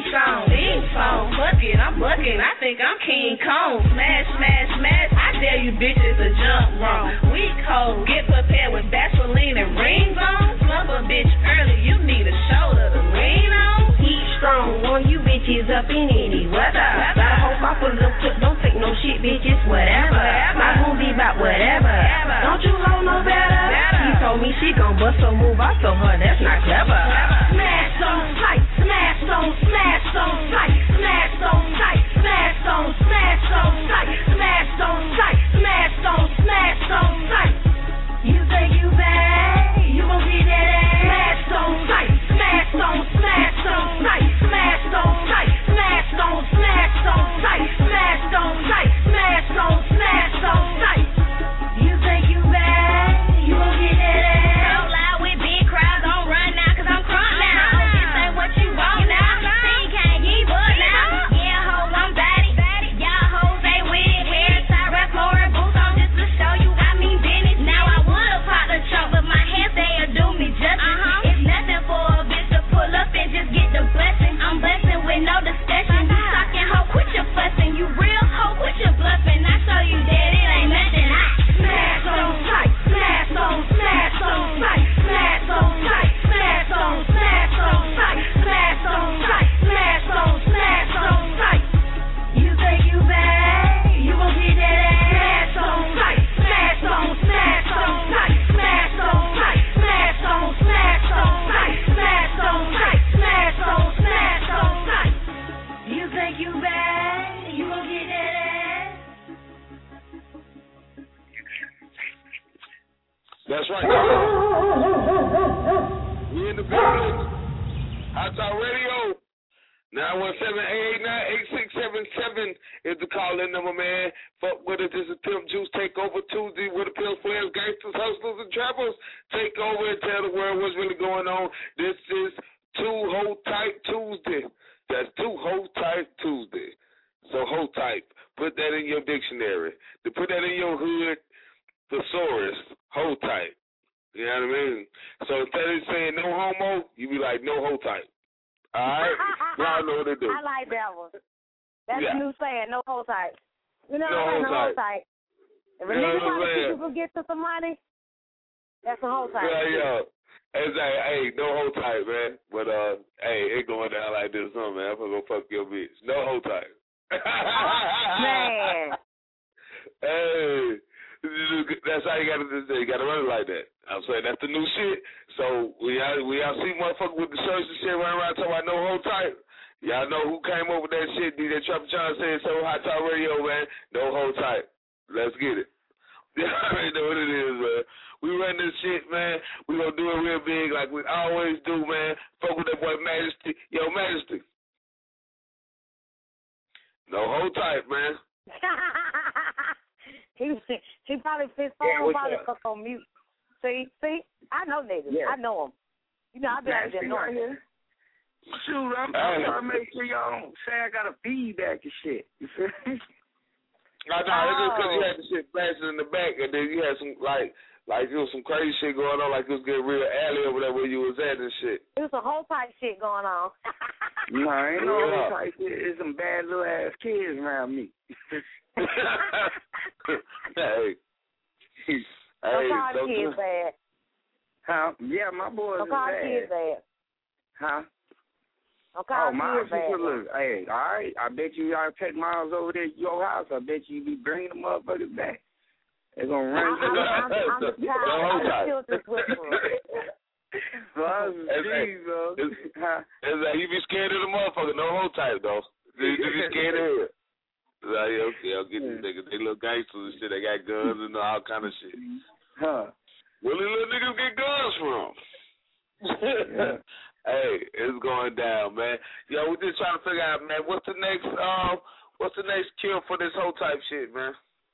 bucket, I'm bucking. I think I'm King Kong. Smash, smash, smash. I dare you bitches to jump wrong. Weak hoes, get prepared with Vaseline and rings on. Slump a bitch early, you need a shoulder to lean on. Heat strong, warm you bitches up in any weather. Got a whole off a little clip, don't take no shit, bitches, whatever. My room be about whatever. Don't you hold no better? He told me she gon' bust a move, I told her that's not clever. Smash on sight, smash on, smash on sight, smash on sight, smash on, smash on sight, smash on sight, smash on, smash on sight. You think you bad? You gon' get that ass. Smash on sight, smash on, smash on sight, smash on sight, smash on, smash on sight, smash on sight, smash on, smash on sight. You think you bad? You gon' get that ass. So loud with big crowds, don't run now, cause I'm crunk now. This ain't what you want now. See, can't keep up now. Yeah, ho, I'm batty. Y'all hoes ain't with it. Hair tie, rap more boots on just to show you I mean business. Now I would've popped a trunk, but my hands they'll do me justice. It's nothing for a bitch to pull up and just get the blessing. I'm blessing with no discussion. You talking hoe, quit your fussing. You real hoe, quit your bluffing. I show you that it ain't nothing. I smash on sight, smash on, smash on sight, smash on sight, smash on, smash on sight, smash on sight, smash on, smash on sight. You think you bad? You gon' get that ass. Smash on sight, smash on, smash on sight, smash on sight, smash on, smash on sight, smash on sight, smash on, smash on sight. You think you bad? You gon' get that ass. That's right. We in the building. Hot Talk Radio. nine one seven, eight eight nine, eight six seven seven is the call-in number, man. Fuck with it. This is Pimp Juice Takeover Tuesday with the Pills, Players, Gangsters, Hustlers, and Trappers. Take over and tell the world what's really going on. This is Two Hold Tight Tuesday. That's Two Hold Tight Tuesday. So hold tight. Put that in your dictionary. To put that in your hood thesaurus. Hold tight. You know what I mean? So instead of saying no homo, you be like no hold tight. All right? Y'all know what to do. I like that one. That's Yeah. a new saying, no hold tight. You know No what I mean? hold No hold tight. tight. If a You know nigga what I'm want to saying? keep people get to some money, that's a hold tight. Yeah, yeah. It's like, hey, no hold tight, man. But, uh, hey, it going down like this, huh, man? I'm going to go fuck your bitch. No hold tight. Man. Hey, that's how you got to do. You got to run it like that. I'm saying that's the new shit. So we y'all, we y'all see motherfuckers with the shirts and shit running around talking about no hold tight. Y'all know who came up with that shit. D J Trapper John said so. Hot Talk Radio, man. No hold tight. Let's get it. Y'all already know what it is, man. We run this shit, man. We gonna do it real big like we always do, man. Fuck with that boy Majesty. Yo, Majesty. No hold tight, man. he he probably his phone Yeah, what's probably up? stuck on mute. See, see, I know niggas. Yeah. I know them. You know, I be out there knowing him. Shoot, I'm, I'm trying to make sure y'all don't say I got a feedback and shit. You feel me? No, no, it's just because you had the shit blasting in the back, and then you had some, like, like there was some crazy shit going on, like it was getting real alley over there where you was at and shit. It was a whole type shit going on. No, ain't no Yeah. other type shit. There's some bad little ass kids around me. Hey. Don't Hey, call the don't kids do- bad. Huh? Yeah, my boys Don't is call the bad. kids bad. Huh? Don't call Oh, the my kids bad. sister, look, hey, all right, I bet you y'all take Miles over there to your house. I bet you be bringing them motherfuckers back. They're going to run I'm, I'm, I'm, I'm the child. I'm the children's whisperer. Well, It's like- geez, bro. it's- Huh? It's like you be scared of the motherfucker. No hold tight, though. You, you be scared of it. Like, yeah, okay, I'll get these niggas. They little gangsters and shit. They got guns and all kind of shit. Huh? Where the little niggas get guns from? Yeah. Hey, it's going down, man. Yo, we're just trying to figure out, man, what's the next um what's the next kill for this whole type shit, man?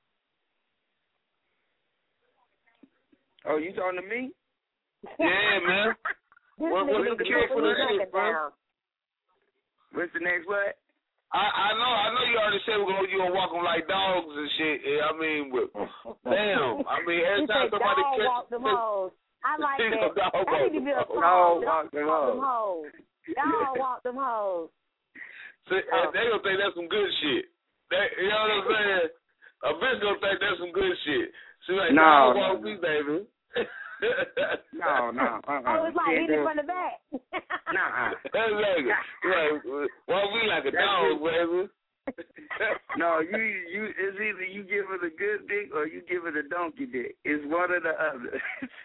Oh, you talking to me? Yeah, man. This What- nigga what's need the to kill put for his this record shit, bro? down. What's the next what? I, I know, I know you already said we're gonna you gonna walk them like dogs and shit. Yeah, I mean, but damn, I mean every He time said, somebody dog catch walk them hoes. I like He that. said, dog That walk need to be a them song. hoes. Dog Dog walk them walk them hoes. hoes. Dog walk them hoes. See, Oh. they gonna think that's some good shit. They, you know what I'm saying? A bitch gonna think that's some good shit. She like, No, no, no, walk me, baby. No, no, uh-uh. Oh, it's like Can't hit it do from the back. Nah. Exactly. Like, walk me like a That's dog, it. baby. No, you you it's either you give her the good dick or you give her the donkey dick. It's one or the other.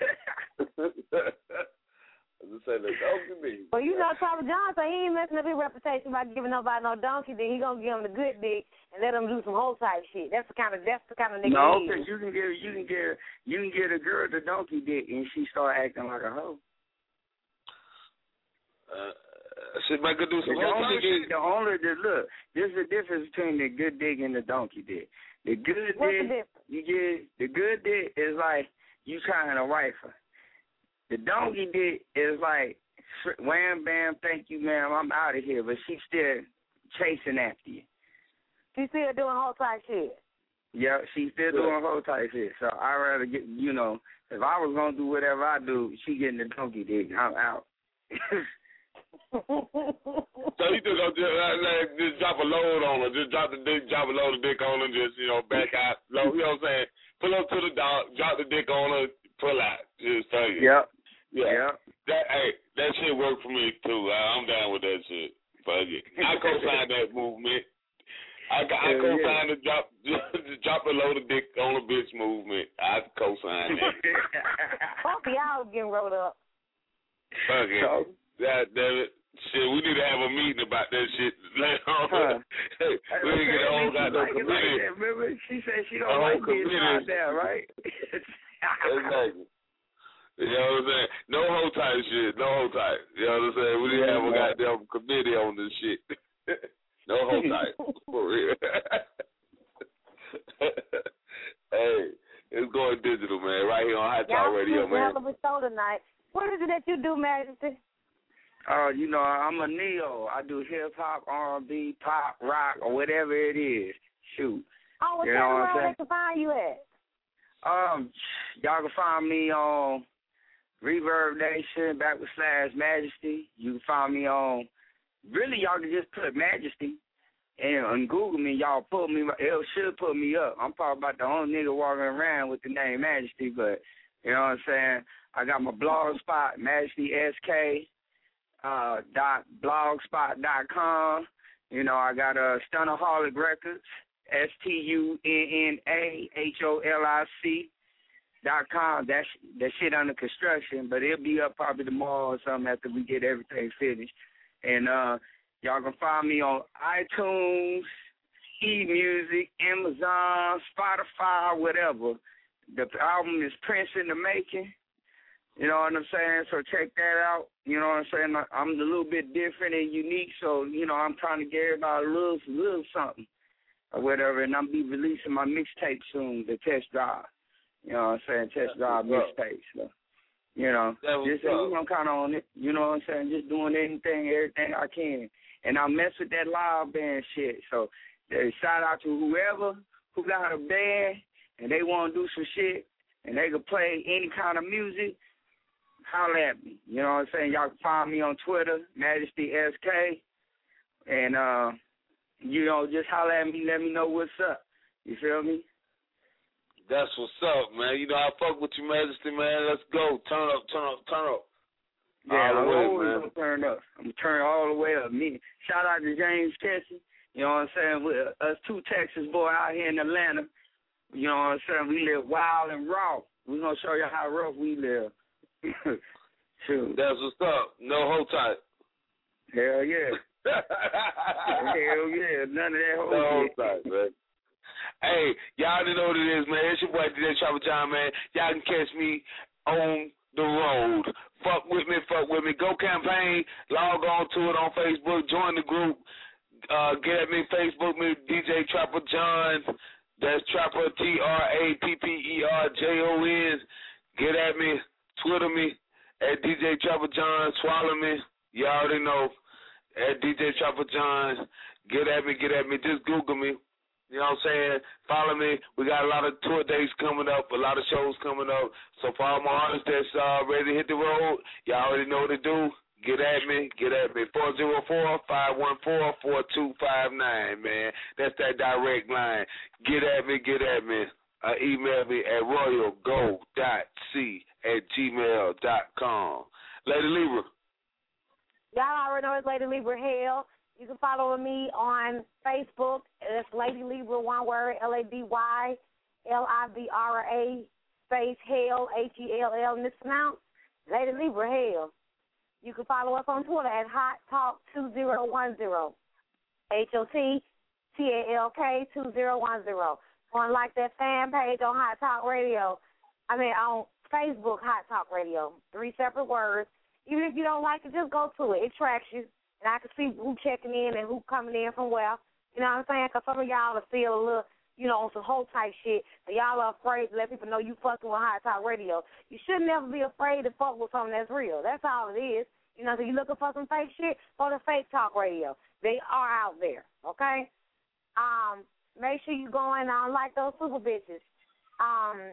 I just say the donkey dick. Well, you know, Trapper John said he ain't messing up his reputation by giving nobody no donkey dick. He gonna give him the good dick and let him do some whole type shit. That's the kind of that's the kind of nigga No, he because is. you can get you can get you can get a girl the donkey dick and she start acting like a hoe. Uh, shit make her do some The whole only type dick, shit. the only the look. There's a difference between the good dick and the donkey dick. The good What's the dick difference? you get the good dick is like you trying to wife her. The donkey dick is like wham bam, thank you ma'am, I'm out of here, but she's still chasing after you. She's still doing whole type shit. Yeah, she's still doing whole type shit. So I rather get you know, if I was gonna do whatever I do, she getting the donkey dick. I'm out. So you just gonna just, uh, like, just drop a load on her, just drop the dick, drop a load of dick on her, just you know back out, low, you know what I'm saying? Pull up to the dog, drop the dick on her, pull out, just tell you. Yep. Yeah. Yep. That hey, that shit worked for me too. I, I'm down with that shit. Fuck it. I co-sign that movement. I, I Hell co-sign yeah. the drop, just drop a load of dick on a bitch movement. I co-sign that. Fuck y'all getting rolled up. Fuck it. So- God damn it. Shit, we need to have a meeting about that shit later on. Huh. Hey, we need to get a whole goddamn Like it like committee. that. Remember, she said she A don't whole like being committee. out there, right? Exactly. You know what I'm saying? No whole type shit. No whole type. You know what I'm saying? We need to have a goddamn committee on this shit. No whole type. For real. Hey, it's going digital, man. Right here on Hot Talk Y'all Radio, just man. hell of a show tonight. What is it that you do, Majesty? Uh, you know, I'm a neo. I do hip hop, R and B, pop, rock, or whatever it is. Shoot. Oh, well, You tell know me what I'm where saying? they can find you at. Um, y'all can find me on Reverb Nation, back with slash Majesty. You can find me on, really, y'all can just put Majesty and, and Google me. Y'all pull me, it should put me up. I'm probably about the only nigga walking around with the name Majesty, but you know what I'm saying? I got my blog spot, Majesty S K. Uh, dot blogspot dot com. You know, I got a uh, Stunnerholic Records, S T U N N A H O L I C dot com. That that shit under construction, but it'll be up probably tomorrow or something after we get everything finished. And uh, y'all can find me on iTunes, eMusic, Amazon, Spotify, whatever. The album is Prince in the Making. You know what I'm saying? So check that out. You know what I'm saying? I'm a little bit different and unique, so, you know, I'm trying to get everybody a little, little something or whatever, and I'm be releasing my mixtape soon, the Test Drive. You know what I'm saying? Test Drive mixtape. So, you know, just, you know, kind of on it. You know what I'm saying? Just doing anything, everything I can. And I mess with that live band shit. So uh, shout out to whoever who got a band and they want to do some shit and they can play any kind of music. Holler at me. You know what I'm saying? Y'all can find me on Twitter, Majesty S K. And, uh, you know, just holler at me, let me know what's up. You feel me? That's what's up, man. You know, I fuck with you, Majesty, man. Let's go. Turn up, turn up, turn up. Yeah, All I'm the way, always man. gonna turn up. I'm gonna turn all the way up. Me, shout out to James Kessie. You know what I'm saying? With us two Texas boy out here in Atlanta. You know what I'm saying? We live wild and raw. We're gonna show you how rough we live. Shoot. That's what's up. No hold tight. Hell yeah. Hell yeah. None of that whole No hold shit. tight, man. Hey, y'all already know what it is, man. It's your boy D J Trapper John, man. Y'all can catch me on the road. Fuck with me, fuck with me. Go campaign. Log on to it on Facebook. Join the group. Uh, get at me, Facebook me, D J Trapper John. That's Trapper, T R A P P E R J O N. Get at me. Twitter me at D J Trapper John. Swallow me. You already know. At D J Trapper John. Get at me, get at me. Just Google me. You know what I'm saying? Follow me. We got a lot of tour dates coming up, a lot of shows coming up. So for all my artists that's uh, ready to hit the road, y'all already know what to do. Get at me, get at me. four oh four, five one four, four two five nine, man. That's that direct line. Get at me, get at me. Uh, email me at royalgo dot c at gmail dot com. Lady Libra. Y'all already know it's Lady Libra Hell. You can follow me on Facebook. It's Lady Libra, one word, L A D Y L I B R A, space Hell, H E L L, mispronounced. Lady Libra Hell. You can follow us on Twitter at Hot Talk two zero one zero, H O T T A L K two zero one zero. On like that fan page on Hot Talk Radio. I mean, on Facebook, Hot Talk Radio. Three separate words. Even if you don't like it, just go to it. It tracks you. And I can see who checking in and who coming in from where. You know what I'm saying? Because some of y'all are still a little, you know, on some whole type shit. And y'all are afraid to let people know you fucking with Hot Talk Radio. You should never be afraid to fuck with something that's real. That's all it is. You know, so you looking for some fake shit, go to Fake Talk Radio. They are out there, okay? Um, make sure you go and um, like those super bitches. Um,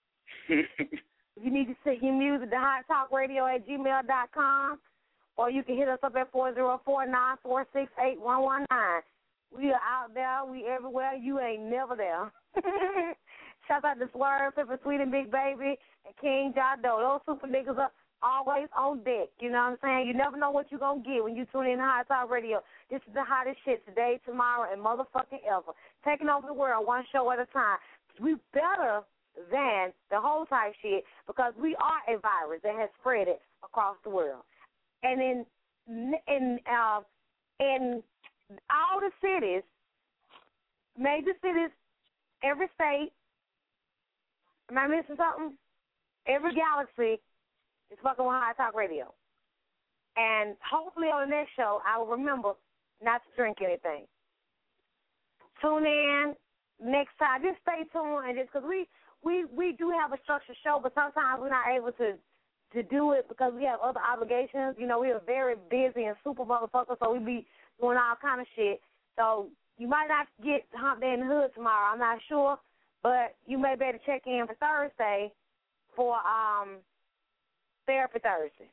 you need to send your music to hot talk radio at gmail dot com, or you can hit us up at four oh four, nine four six, eight one one nine. We are out there. We everywhere. You ain't never there. Shout out to Swerve, Pepper Sweet and Big Baby, and King Jado. Those super niggas are always on deck. You know what I'm saying? You never know what you're going to get when you tune in to Hot Talk Radio. This is the hottest shit today, tomorrow, and motherfucking ever. Taking over the world one show at a time. We better than the whole type shit because we are a virus that has spread it across the world. And in in uh, in all the cities, major cities, every state, am I missing something? Every galaxy is fucking with Hot Talk Radio. And hopefully on the next show, I will remember not to drink anything. Tune in next time. Just stay tuned, and just because we, we, we do have a structured show, but sometimes we're not able to, to do it because we have other obligations. You know, we are very busy and super motherfuckers, so we be doing all kind of shit. So you might not get Hump Day in the Hood tomorrow. I'm not sure, but you may be able to check in for Thursday for um. Therapy Thursday.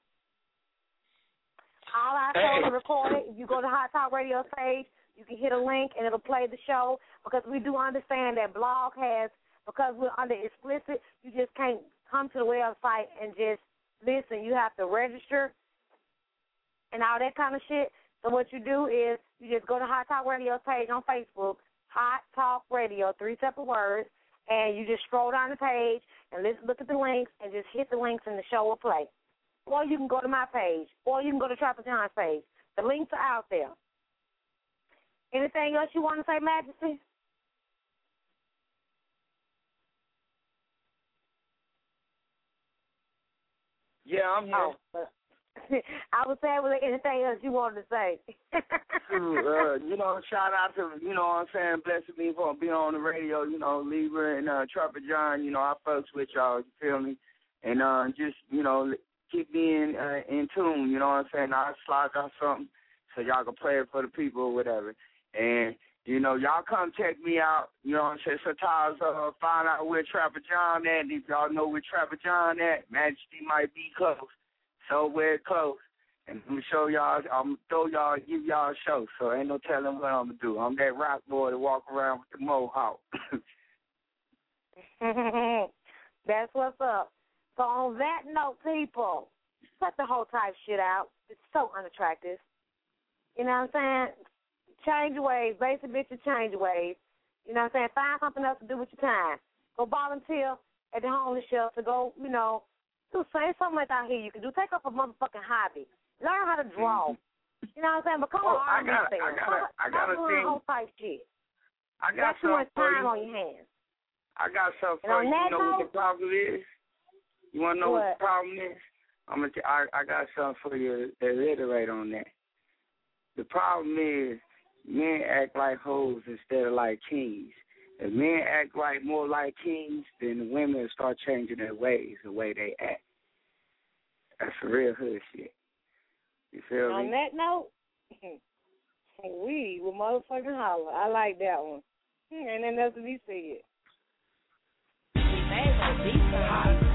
All our shows are recorded. If you go to Hot Talk Radio page, you can hit a link and it'll play the show because we do understand that blog has, because we're under explicit, you just can't come to the website and just listen. You have to register and all that kind of shit. So what you do is you just go to Hot Talk Radio page on Facebook, Hot Talk Radio, three separate words, and you just scroll down the page and let's look at the links and just hit the links and the show will play. Or you can go to my page, or you can go to Trapper John's page. The links are out there. Anything else you want to say, Majesty? Yeah, I'm here. Oh, I was saying, was there anything else you wanted to say? uh, you know, shout out to, you know what I'm saying, blessing me for being on the radio, you know, Libra and uh, Trapper John, you know, I fucks with y'all, you feel me? And uh, just, you know, keep being uh, in tune, you know what I'm saying? I'll slide out something so y'all can play it for the people or whatever. And, you know, y'all come check me out, you know what I'm saying? Sometimes uh, find out where Trapper John at. If y'all know where Trapper John at, Majesty might be close. So we're close, and I'm going to show y'all, I'm going to throw y'all, give y'all a show, so ain't no telling what I'm going to do. I'm that rock boy that walk around with the mohawk. That's what's up. So on that note, people, cut the whole type shit out. It's so unattractive. You know what I'm saying? Change your ways. Basic bitches change your ways. You know what I'm saying? Find something else to do with your time. Go volunteer at the homeless shelter. Go, you know, do say something like out here you can do. Take up a motherfucking hobby. Learn how to draw. You know what I'm saying? Become oh, an artist. I got, I got, a, I got a thing. Whole type shit. I got That's too much something for time you. on your hands. I got something And for on you. that You know note, what the problem is? You want to know what? What? what the problem is? I'm gonna. T- I, I got something for you to reiterate on that. The problem is men act like hoes instead of like kings. If men act like more like kings, then the women start changing their ways, the way they act. That's the real hood shit. You feel on me? On that note, we will motherfucking holler. I like that one. Ain't nothing else to be said. We made no beef.